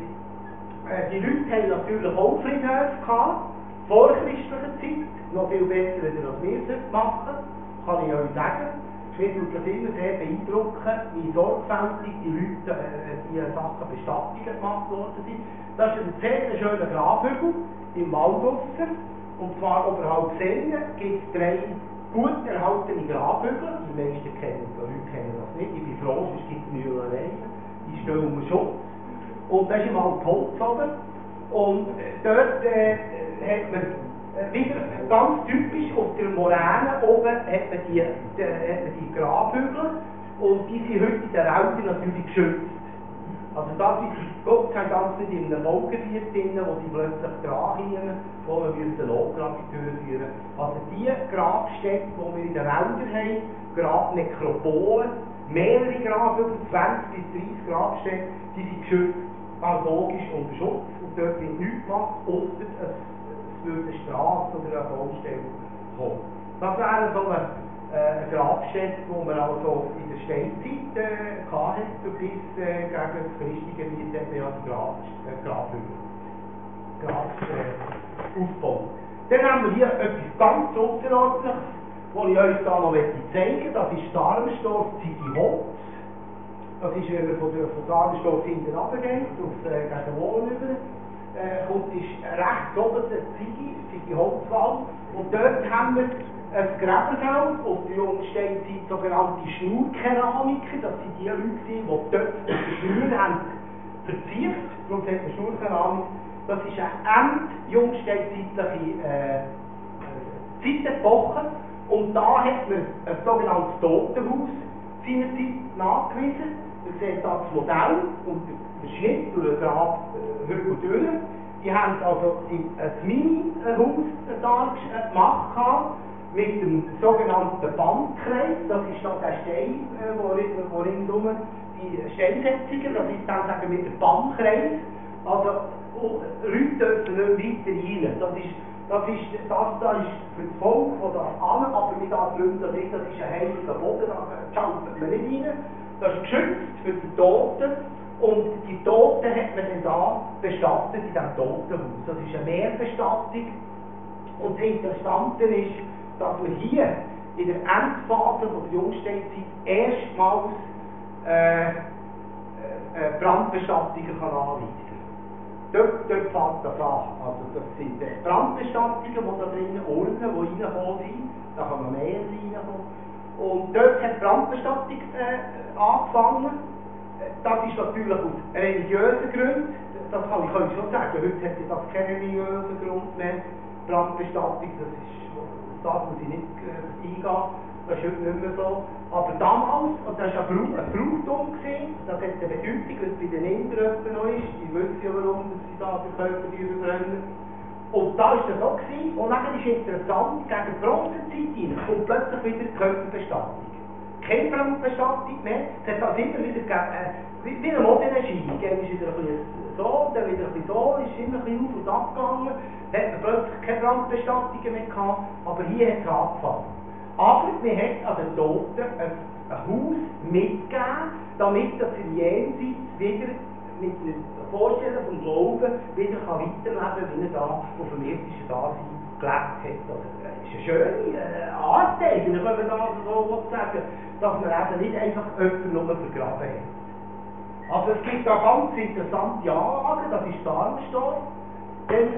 haben natürlich auch Friedhöfe gehabt, vor christlicher Zeit, noch viel besser, als wir es machen, kann ich euch sagen. Mir tut das immer sehr beeindrucken, wie sorgfältig die Leute diese Sachen Bestattungen gemacht worden sind. Das ist ein sehr schöner Grabhügel im Waldwasser. Und zwar oberhalb Sengen gibt es 3 gut erhaltene Grabhügel. Die meisten Leute kennen das nicht. Ich bin froh, es gibt Mühlereien. Die stehen unter Schutz. Und das ist im Wald Holzoben. Und dort hat man wieder ganz typisch auf der Moräne oben hat man die Grabhügel. Und die sind heute in der Wäldern natürlich geschützt. Also das ist Gott sei Dank nicht in einem Baugebiet drin, wo sie plötzlich dran hingen, wo wir Loggrafik durchführen. Also die Grabstätte, die wir in den Wäldern haben, Grabnekropolen, mehrere Grabhügel, 20 bis 30 Grabstätten, die sind geschützt, archäologisch unter Schutz. Und dort wird nichts gemacht, ausser es würde eine Straße oder eine Baustelle kommen. Das wäre so eine Grabstätte, die man also in der Steinzeit hatte, bis gegen das christliche Gebiet hat man ja die Grabhügel aufgebaut. Dann haben wir hier etwas ganz Außerordentliches, das ich euch da noch zeigen möchte. Das ist Darmstorf Ziegeholz. Das ist, wenn man von Darmstorf hinten runtergeht, gegen Wohlen rüber, ist rechts oben der Ziegeholzwald. Und dort haben wir ein Gräberfeld aus der Jungsteinzeit, sogenannte Schnurkeramiker. Das sind die Leute, die dort die Schnur haben verziert. Darum sagt man Schnurkeramik. Das ist eine endjungsteinzeitliche Zeitepoche. Und da hat man ein sogenanntes Totenhaus seinerzeit nachgewiesen. Ihr seht das Modell und der Schnitt durch den Grabhügel durch. Die haben also ein Mini-Haus gemacht mit dem sogenannten Bandkreis. Das ist dann der Stein, wo ringsum die Steinsetzungen, das ist dann, sagen wir, der Bandkreis. Also Leute dürfen nicht weiter rein. Das ist für das Volk, das an, aber mit anderen das ist ein heiliger Boden, da schaut man nicht rein. Das ist geschützt für die Toten. Und die Toten hat man dann da bestattet in diesem Totenhaus. Das ist eine Mehrbestattung. Und das Interessante ist, dass man hier in der Endphase der Jungsteinzeit erstmals Brandbestattungen anweisen kann. Dort fängt das an. Also das sind Brandbestattungen, die da drinnen Urnen, die reingekommen sind. Da kann man mehr reinkommen. Und dort hat Brandbestattung angefangen. Das ist natürlich aus religiösen Gründen. Das kann ich euch schon sagen. Heute hat das keinen religiösen Grund mehr. Brandbestattung, das muss ich nicht eingehen. Das ist heute nicht mehr so. Aber damals, und das war ein Brauchtum, das hat eine Bedeutung, was bei den Indern noch ist. Die wissen ja, warum sie da den Körper verbrennen. Und da war das so gewesen, und dann ist interessant, gegen die Bronzezeit hinein kommt plötzlich wieder die Körperbestattung. Keine Fremdbestattung mehr, es hat das immer wieder gegeben, wie eine Modenerscheinung, ist wieder ein bisschen so, dann wieder ein bisschen so, ist immer ein bisschen auf und ab gegangen, dann hat man plötzlich keine Fremdbestattungen mehr gehabt, aber hier hat es angefangen. Aber man hat an den Toten ein Haus mitgegeben, damit er jenseits wieder mit der Vorstellung vom Glauben wieder weiterleben kann, wie er da auf dem irdischen Dasein gelebt hat. Also, das ist eine schöne Art, eigentlich, wenn man da so sagen, dass man eben nicht einfach jemanden nur vergraben hat. Also es gibt da ganz interessante Anlagen, das ist Darmstorf. Dann,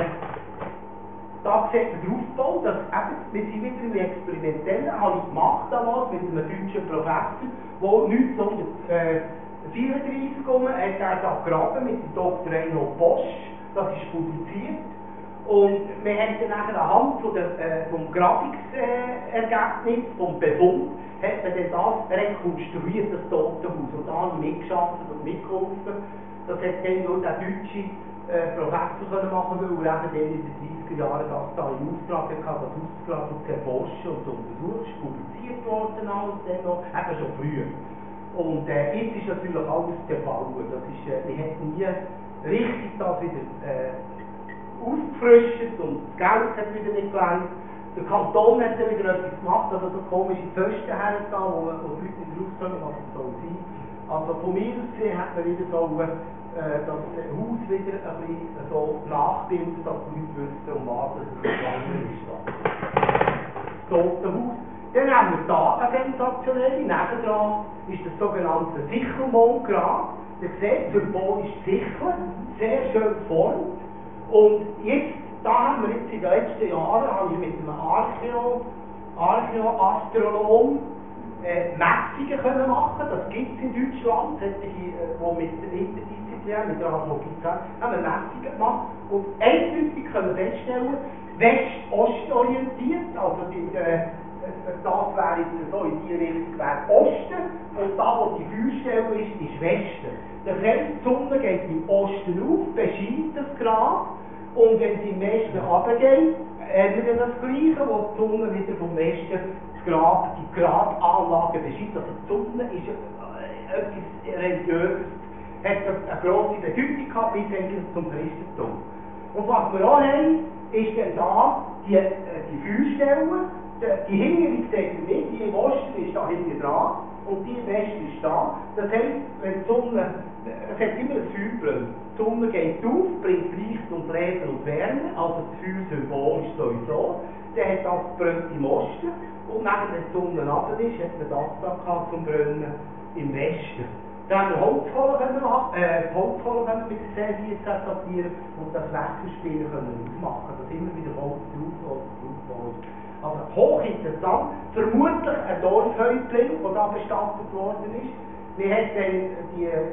da sieht man den Aufbau, dass eben, wir sind wieder im Experimentellen, habe ich gemacht damals mit einem deutschen Professor, der 1934 hat er da gegraben mit dem Dr. Reinhold Bosch, das ist publiziert. Und wir haben dann nachher anhand vom Grabungsergebnis, vom Befund, hat man dann das rekonstruiert, das Totenhaus. Und da habe ich mitgearbeitet und mitgeholfen. Das hat dann nur der deutsche Professor machen können, weil er eben in den 30er Jahren das da in Auftrag hatte, das auszugraben und zu erforschen und zu untersuchen. Es ist publiziert worden, alles dann noch, eben schon früher. Und jetzt ist natürlich alles zerfallen. Das ist, wir hätten nie richtig das wieder aufgefrischt und das Geld hat wieder nicht gelangt. Der Kanton hat dann wieder etwas gemacht, also so komische Pfosten hergetan, wo die Leute nicht rauskommen, was es soll sein. Also von mir aus gesehen hat man wieder so das Haus wieder ein bisschen so nachbilden, dass die Leute wissen, um was es gegangen ist. Das tote Haus. Dann haben wir da eine sensationelle, nebendran ist das sogenannte Sichelmondgrab. Ihr seht, symbolisch Sichel, sehr schön geformt. Und jetzt, da haben wir jetzt in den letzten Jahren, habe ich mit einem Archäo-Astronom Messungen können machen. Das gibt es in Deutschland, solche, die mit der Interdisziplin, mit der Archäologie haben wir Messungen gemacht. Und eindeutig können wir feststellen, West-Ost orientiert, also das wäre jetzt so in die Richtung wäre Osten und da wo die Feuerstelle ist Westen. Das heißt, die Sonne geht im Osten auf, bescheint das Grab und wenn sie im Westen runtergeht, haben wir das Gleiche, wo die Sonne wieder vom Westen die Grabanlage bescheint. Also die Sonne ist etwas Religiöses, hat eine grosse Bedeutung gehabt bis zum Christentum. Und was wir auch haben, ist dann da die Feuerstelle. Die hintere seht ihr nicht, die im Osten ist da hinten dran und die im Westen ist da. Das heisst, wenn die Sonne, es hat immer ein Feuer, die Sonne geht auf, bringt Licht und Leben und Wärme, also das Feuer symbolisch sowieso, dann hat das brennt im Osten und nachher, wenn die Sonne runter ist, hat man das da gehabt zum Brennen im Westen. Dann haben wir Holzkohle können mit der Serie datieren und das Wechselspiel können ausmachen, dass immer wieder Holz drauf ist. Also hochinteressant, vermutlich ein Dorfhäuptling, der da bestattet worden ist. Wir haben dann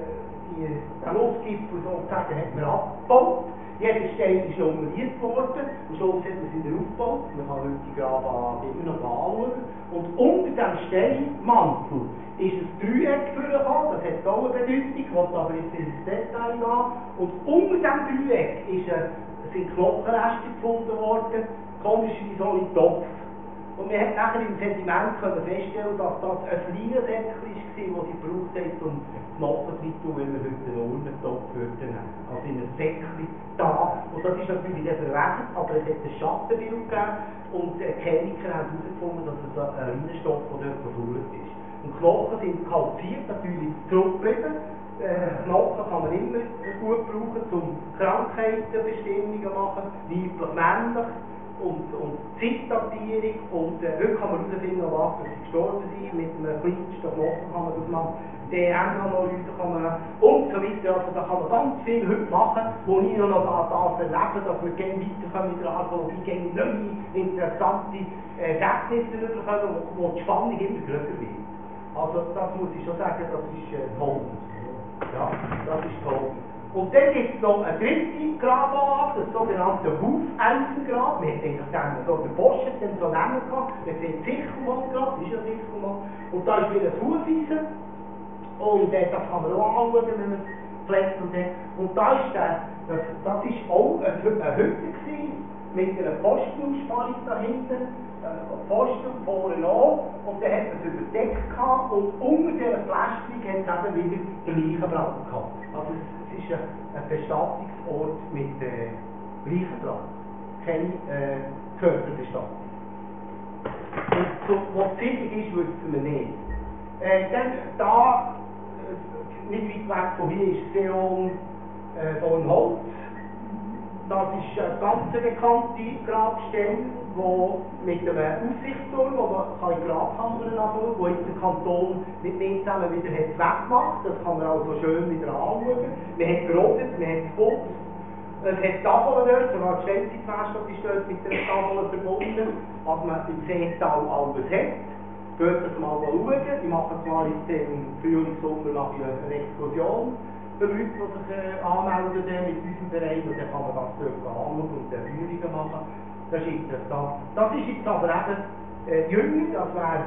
den Luftgipfel sozusagen hat man abgebaut. Jeder Stein ist nummeriert worden und schluss hat man es wieder aufgebaut. Man kann heute die Graben immer noch anschauen. Und unter dem Steinmantel ist ein Dreieck vorgekommen, das hat auch eine Bedeutung, ich will aber jetzt ins Detail gehen. Und unter dem Dreieck sind Knochenreste gefunden worden, komischerweise so in Topf. Und wir haben nachher im Sediment feststellen, dass das ein Leinensäckchen war, das sie gebraucht haben, um Knochen zu tun, wenn wir heute einen Urnentopf würden. Also in einem Säckchen da. Und das ist natürlich nicht verwechselt, aber es hat ein Schattenbild gegeben und die Chemiker haben herausgefunden, dass es ein Leinenstoff, der dort verfault ist. Und Knochen sind kalziert, natürlich zurückgeblieben. Knochen kann man immer gut brauchen, um Krankheitenbestimmungen zu machen, weiblich, männlich. Und Zeitdatierung und heute kann man herausfinden, was sie gestorben sind, mit einem kleinsten Knochen kann man das machen, DNA-Analyse kann man und so weiter, also da kann man ganz viel heute machen, wo ich noch da erleben, dass wir gerne weiterkommen mit der Archäologie, gerne neue, interessante Ergebnisse bekommen, wo die Spannung immer größer wird. Also das muss ich schon sagen, das ist toll. Ja, das ist toll. Und dann gibt es noch eine dritte Grabanlage, das sogenannte Hufeisengrab. Wir hätten eigentlich so den Bosch dann so nennen gehabt. Wir sehen Sichelmondgrab, das ist ja Sichelmond. Und da ist wieder ein Hufeisen. Und das kann man auch anschauen, wenn man es pflegt. Und da ist Das war auch eine Hütte mit einer Pfostenaussparung dahinter, Pfosten vorne an, und dann hat man es überdeckt gehabt, und unter dieser Pflasterung hat es eben wieder den Leichenbrand gehabt. Also es ist ein Bestattungsort mit Leichenbrand, keine Körperbestattung. Und so, was sicher ist, wissen wir nicht. Dann da, nicht weit weg von hier, ist Seon Bornholz. Das ist eine ganz bekannte Grabstelle, wo mit einem Aussichtsturm, wo man in Grabkammern anschauen kann, wo jetzt der Kanton mit mir zusammen wieder weggemacht hat. Das kann man also schön wieder anschauen. Man hat gerodet, man hat geputzt. Es hat Tafeln dort, sogar die Steinzeitwerkstatt ist dort mit den Tafeln verbunden, was man im Seetal alles hat. Geht das mal schauen. Ich mache zwar jetzt im Frühling, Sommer eine Exkursion für Leute, die sich anmelden mit unserem Bereich, und dann kann man das dort anschauen und Führungen machen. Das ist interessant. Das ist jetzt aber eben jünger, das wäre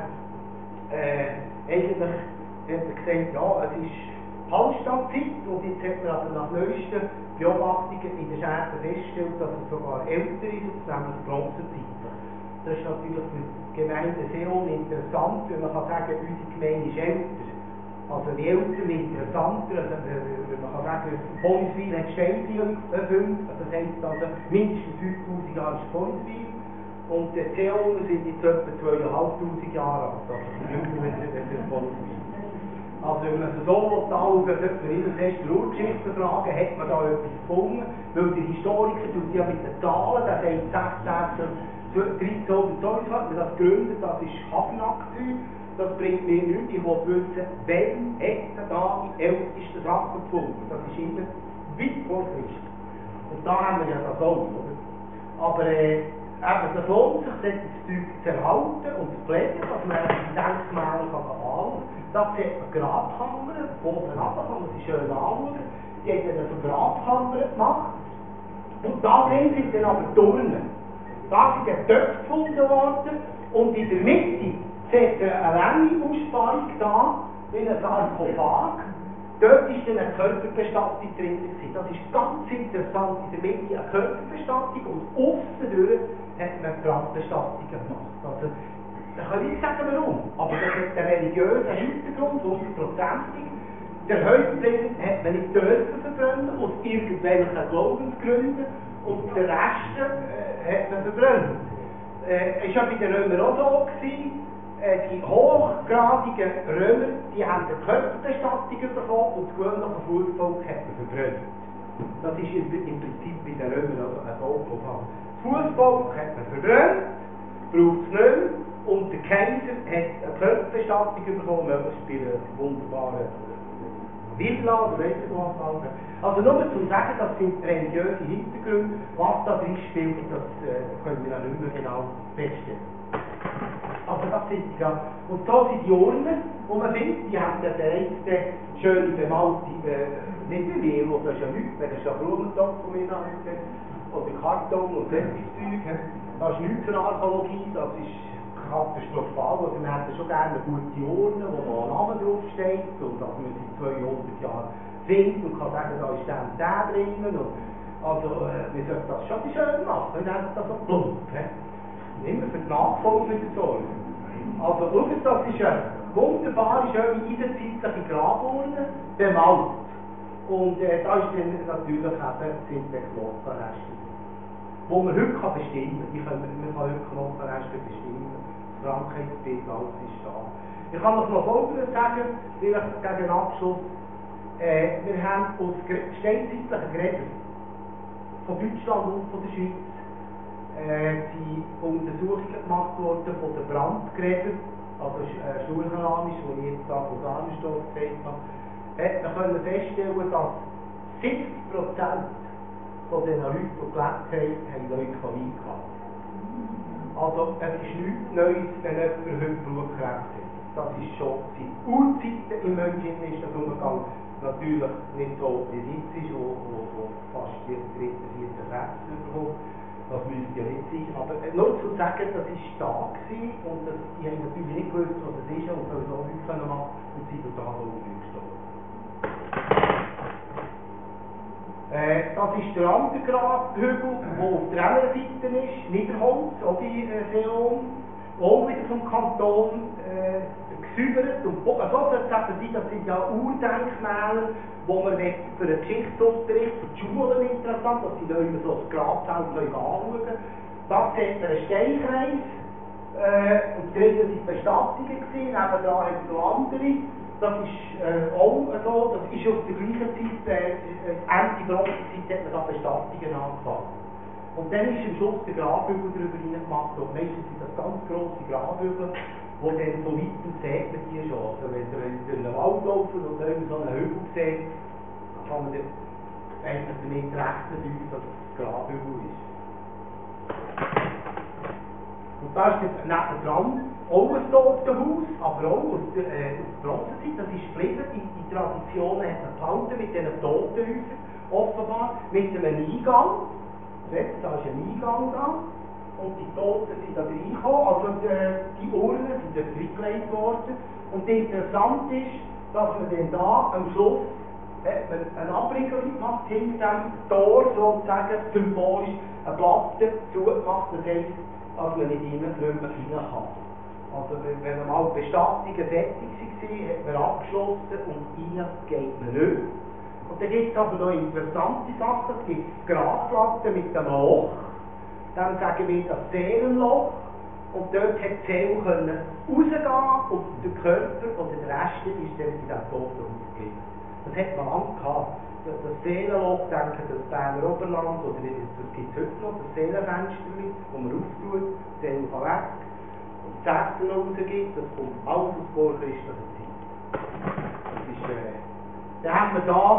eigentlich, hat man gesagt, ja, es ist Hallstattzeit, und jetzt hat man aber nach neuesten Beobachtungen in der Scherben festgestellt, dass es sogar älter ist, nämlich bronzezeitlich. Das ist natürlich für die Gemeinde sehr uninteressant, weil man kann sagen, unsere Gemeinde ist älter. Also die älter interessanter, also, man kann sagen, Boniswil hat Steinzeit erfüllt, das heisst also mindestens 5000 Jahre ist Boniswil, und die Zeonen sind jetzt etwa 2500 Jahre alt, also jünger als Boniswil. Also wenn man es so anschaut, sollte man immer fest die Urgeschichte fragen, hat man da etwas gefunden, weil der Historiker tut ja mit den Zahlen, der sagt 16. 13 oder so, hat man das gegründet, das ist Hafenakzeu. Das bringt mir nichts. Ich will wissen, wann hat da die ältesten Sachen gefunden. Das ist immer weit vor Christus. Und da haben wir ja das auch, oder? Aber eben, das lohnt sich, das Zeug zu erhalten und zu pflegen, dass man die Denkmäler anschauen kann. Da sieht man Grabkammern, oben runter kann man sie schön anschauen. Die haben dann so Grabkammern gemacht. Und da drin sind dann aber Turnen. Da sind dann Töpfe gefunden worden, und in der Mitte seht ihr eine lange Aussparung da, wie ein Sarkophag. Dort war dann eine Körperbestattung drin. Das ist ganz interessant. In der Mitte eine Körperbestattung, und außen durch hat man Brandbestattungen gemacht. Also, da kann ich nicht sagen warum, aber das hat einen religiösen Hintergrund, 100%ig. Der Häuptling hat man nicht dürfen verbrennen, aus irgendwelchen Glaubensgründen, und den Rest hat man verbrannt. Es war ja bei den Römern auch so gewesen. Die hochgradigen Römer, die haben eine Körperbestattung bekommen, und das gewöhnliche Fußvolk hat man verbrannt. Das ist im Prinzip bei den Römern also ein Volk. Das Fußvolk hat man verbrannt, braucht es nicht mehr, und der Kaiser hat eine Körperbestattung bekommen, möglichst bei einer wunderbaren Villa oder weiss ich was. Also nur zu sagen, das sind religiöse Hintergründe, was da drin spielt, das können wir auch nicht mehr genau feststellen. Aber das sind die, und so sind die Urnen, die man findet, die haben dann bereits schöne bemalte, nicht wie wir, das ist ja nichts, das ist ja Blumentopf von mir oder Karton und solches Zeug. Das ist nichts für Archäologie, das ist katastrophal. Also wir hätten schon gerne eine gute Urne, wo noch ein Name draufsteht, und dass man sie 200 Jahre findet und kann sagen, da ist der drinnen. Und also wir sollten das schon schön machen, wir nennen das so plump. Immer für die Nachfolger zu sorgen. Also schaut, das ist eine wunderbare, schöne, eisenzeitliche Graburne, bemalt. Und da ist dann natürlich eben, sind die Knochenreste, wo man heute bestimmen kann. Man kann heute Knochenreste bestimmen. Das Krankheitsbild, alles ist da. Ich kann noch Folgendes sagen, vielleicht gegen Abschluss. Wir haben aus steinzeitlichen Gräbern von Deutschland und von der Schweiz die Untersuchungen gemacht worden von den Brandgräbern, also schulchenamisch, wo ich jetzt da von Sahnestoff gesagt habe, hat man feststellen, dass 70% von den Leuten, die gelebt haben Leukämie gehabt. Also es ist nichts Neues, wenn jemand heute Blutkrebs hat. Das ist schon seit Urzeiten im Menschen ist das umgegangen. Natürlich nicht so wie es jetzt ist, wo fast jeder dritte, vierte Krebs überkommt. Das müsste ja nicht sein, aber nur zu sagen, das war da gewesen, und die haben natürlich nicht gewusst, was es ist, und können so nichts machen, und sind da so umgestorben. Das ist der andere Grabhügel, der auf der anderen Seite ist, Niederholz, auch die Seelohn, auch wieder vom Kanton gesäubert. Und so soll es eben sein, das sind ja Urdenkmäler, wo man für den Geschichtsunterricht, für die Schulen interessant, dass sie da immer so das Grabfeld anschauen können. Da sieht man einen Steinkreis, und drinnen waren Bestattungen, nebenan hat es noch andere. Das ist auch so, das ist aus der gleichen Zeit, Ende Bronzezeit hat man da Bestattungen angefangen. Und dann ist am Schluss der Grabhügel darüber gemacht. Und meistens sind das ganz grosse Grabhügel, wo dann so weit sieht man die schon. Also wenn ihr durch einen Wald lauft und da so einen Hügel seht, dann kann man eigentlich damit rechnen, dass es ein Grabhügel ist. Und da ist jetzt nebendran auch ein Totenhaus, aber auch aus der Bronzezeit. Das ist geblieben. Die Traditionen hat man behalten mit diesen Totenhäusern, offenbar, mit einem Eingang. Da ist ein Eingang da. Und die Toten sind da reingekommen. Also die Urnen sind dort reingelegt worden. Und interessant ist, dass man dann da am Schluss eine Abriegelung gemacht, hinter dem Tor sozusagen symbolisch eine Platte zugemacht. Das heisst, dass man nicht mehr rein kann. Also wenn mal Bestattungen fertig waren, hat man abgeschlossen und rein geht man nicht. Und dann gibt es aber noch interessante Sachen. Es gibt Grabplatten mit einem Loch. Dann sagen wir das Seelenloch. Und dort hat die Seele rausgehen und der Körper oder der Rest ist dann in diesem Totenhaus geblieben. Das hat man lange gehabt. Das Seelenloch, denke das Berner Oberland, oder das gibt es heute noch, das Seelenfenster, wo man auftut, die Seele kann weg, und das Herzen rausgibt, das kommt alles aus vorchristlicher Zeit. Das ist, dann haben wir da,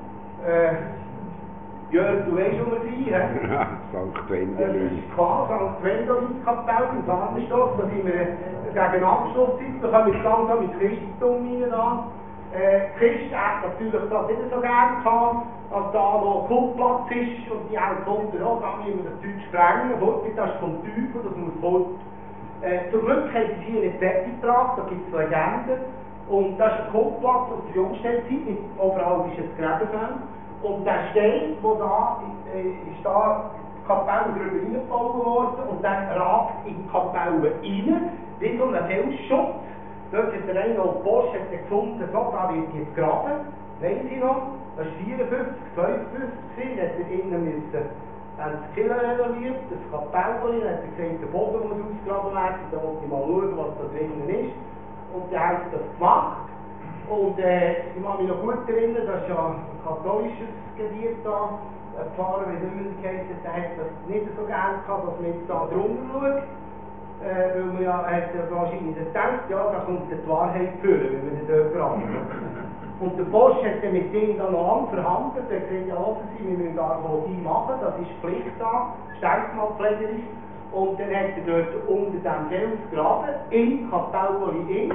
Jörg, du weißt, wo wir sind, hä? Ja, St. Wendelin. Das ist klar, St. Wendelin-Kapelle in Sarnenstock, da sind wir gegen Abschlusszeit, da kommen wir jetzt langsam ins Christentum rein. Christen hat natürlich das nicht so gerne gehabt, dass da noch Kultplatz ist und die haben gefunden, ja, da müssen wir das Zeug sprengen, das ist vom Teufel, das muss fort. Zum Glück haben sie es hier nicht fertig gebracht, da gibt es Legenden. Und das ist ein Kultplatz aus der Jungsteinzeit, overall ist es Gräberfeld. Und der Stein, der da ist, da die Kapelle drüber reingebaut worden und dann ragt in die Kapelle rein, wie so ein Felsschutz. Dort hat der Reinhold Bosch gefunden, so, da wird jetzt graben, weiss ich noch, das war 54, 52, da hat er innen müssen, das Killer renoviert, das Kapelle, dann hat er gesagt, der Boden muss ausgraben werden, da wollte ich mal schauen, was da drinnen ist. Und der hat das gemacht. Und ich kann mich noch gut erinnern, das ist ja ein katholisches Gebiet da, ein Pfarrer, wie immer der geheißen, der hat das nicht so gerne gehabt, dass man jetzt da drunter schaut. Weil man ja wahrscheinlich gedacht, ja, da kommt die Wahrheit führen, wenn man dort graben. Und der Bosch hat dann mit denen dann noch lang verhandelt, der hat gesagt, ja, hören Sie, wir müssen Archäologie machen, das ist Pflicht da, denkmalpflegerisch. Und dann hat er dort unter dem Fels graben, in Kapelle in.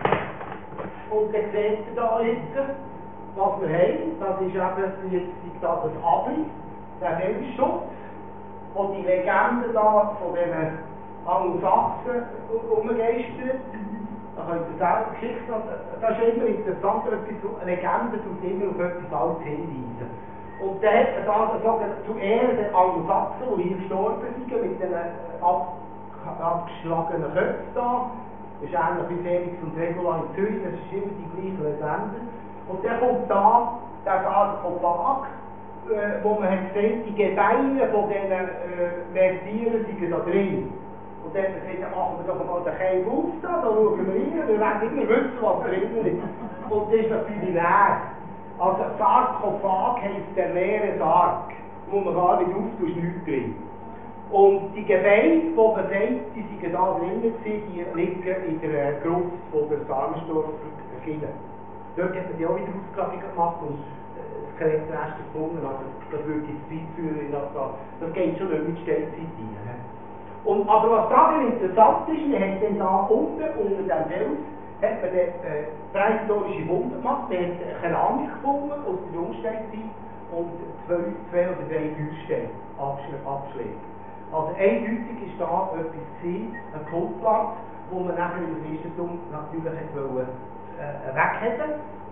Und dann seht ihr da jetzt, was wir haben, das ist eben jetzt das Abri, der Felsschutz, wo die Legenden da von diesen Angelsachsen umgeistert. Da könnt ihr selber Geschichten, das ist immer interessant, eine Legende tut immer auf etwas Altes hinweisen. Und dann hat man da zu Ehren der Angelsachsen, die hier gestorben sind, mit den abgeschlagenen Köpfen da. Das ist ähnlich wie Felix und Regula in Zürich, das ist immer die gleiche Legende. Und dann kommt da der Sarkophag, wo man hat gesehen, die Gebeine von diesen Märtyren sind da drin. Und dann hat man gesagt, machen wir doch mal den Keim auf, da schauen wir rein, wir werden immer wissen, was drin ist. Und das ist natürlich leer. Also Sarkophag heisst der leere Sarg, wo man gar nicht auftut, ist nichts drin. Und die Gebeine, die man sagt, die sind da drinnen, die liegen in der Gruft von der Sarmenstorfer Kille. Dort hat man die auch wieder Ausgrabungen gemacht und Skelettreste gefunden, aber das würde jetzt weit führen, das geht schon nicht mit Steinzeit rein. Aber was daran interessant ist, wir haben dann da unter dem Fels, hat man prähistorische Funde gemacht, man hat Keramik gefunden aus der Jungsteinzeit und zwei oder drei Feuerstein-Abschläge. Also eindeutig ist da etwas gewesen, ein Kultplatz, wo man nachher im Christentum natürlich weghaben.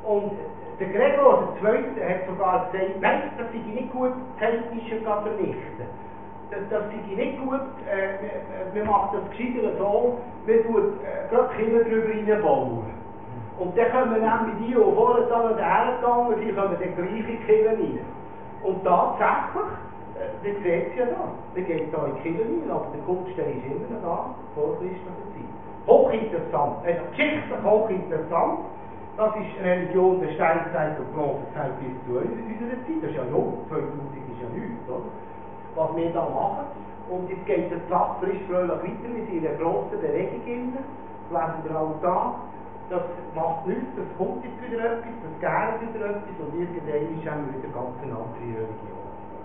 Und der Gregor, der Zweite, hat sogar gesagt, nein, das sei nicht gut, das Heidnische zu vernichten. Das sei nicht gut, man macht das gescheiter so, man tut gerade Kinder drüber reinbauen. Und dann kommen nämlich die vorne hergegangen, die kommen dann gleich in die Kirche rein. Und tatsächlich, ihr seht es ja da, man geht da in die Kirche rein, aber der Grundstein ist immer noch da, vorchristlicher Zeit. Hochinteressant, geschichtlich hochinteressant. Das ist Religion der Steinzeit und Bronzezeit bis zu unserer Zeit. Das ist ja jung, 2000 ist ja nichts, oder? Was wir da machen. Und jetzt geht der Platz frisch fröhlich weiter, wir sind in einer grossen Bewegung drin. Das lesen wir auch da. Das macht nichts, das kommt jetzt wieder etwas, das gärt wieder etwas und irgendwann haben wir wieder ganz eine andere Religion.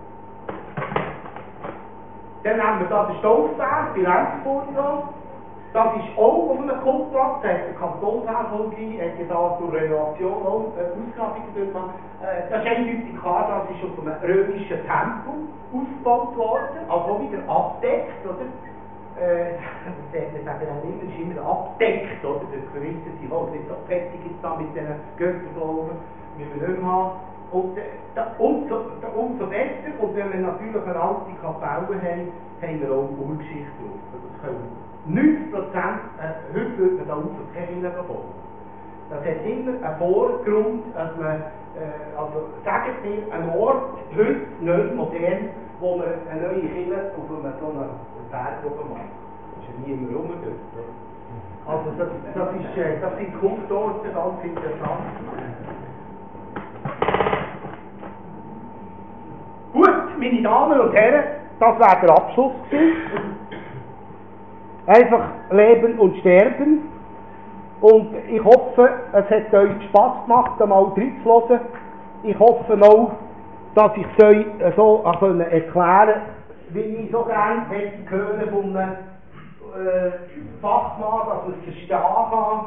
Dann haben wir da den Stolzberg bei Lenzburg. Das ist auch auf einem Kultplatz, da hat der Kantonsarchäologie, hat ja da durch Renovation auch Ausgrabungen gemacht. Das ist eindeutig klar, das ist auf einem römischen Tempel aufgebaut worden, also wieder abdeckt, oder? Wir sagen ja immer, es ist immer abdeckt, oder? Das verrissen sie auch nicht so fertig jetzt da mit diesen Götterglauben, wie wir nicht mehr haben. Und umso besser, und wenn wir natürlich eine alte Kapelle haben, haben wir auch eine Urgeschichte drauf. Das können 90%, heute würde man da auf keine Kirche bauen. Das hat immer einen Vorgrund, dass man, also sagen wir, einen Ort, heute neu modern, wo man eine neue Kirche auf so einen Berg oben macht. Das ist ja niemand rum dort. Also das sind Kultorte, ganz interessant. Gut, meine Damen und Herren, das wäre der Abschluss gewesen. Einfach leben und sterben. Und ich hoffe, es hat euch Spass gemacht, einmal reinzuhören. Ich hoffe auch, dass ich es euch so erklären konnte, wie ich so gerne hätte hören von einem Fachmann, dass man es verstehen kann.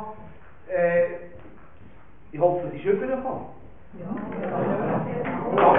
Ich hoffe, es ist rübergekommen. Ja.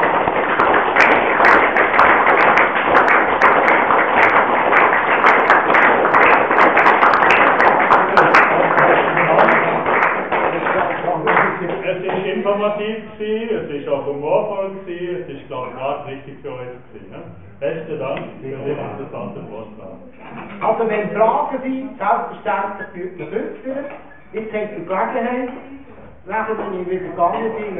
Es war informativ, es war auch humorvoll, es ist, glaube ich, gerade richtig für euch gewesen. Ne? Besten Dank für den interessanten Vortrag. Also wenn Fragen sind, selbstverständlich führt man durchführen. Jetzt habt ihr Gelegenheit, nachher wenn ich wieder gegangen bin,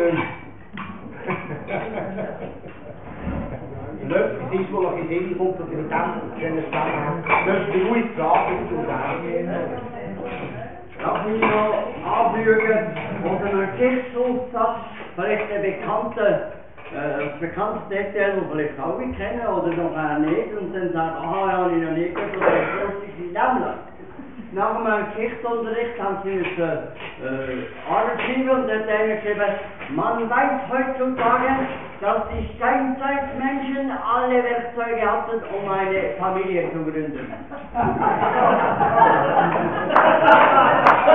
wenn etwas ist, wo noch in die Idee kommt, oder in diesem Zusammenhang, dürft ihr ruhig Fragen zu sagen. Darf ich noch anfügen, oder ein Geschichtsaufsatz, vielleicht ein bekanntes Detail, das vielleicht auch nicht kennen, oder noch nicht, und dann sagt, aha, ja, ich noch nicht gehört, oder das lustig ist nämlich. Nach dem Geschichtsunterricht haben sie uns angeschrieben und hat einer geschrieben, man weiß heutzutage, dass die Steinzeitmenschen alle Werkzeuge hatten, um eine Familie zu gründen.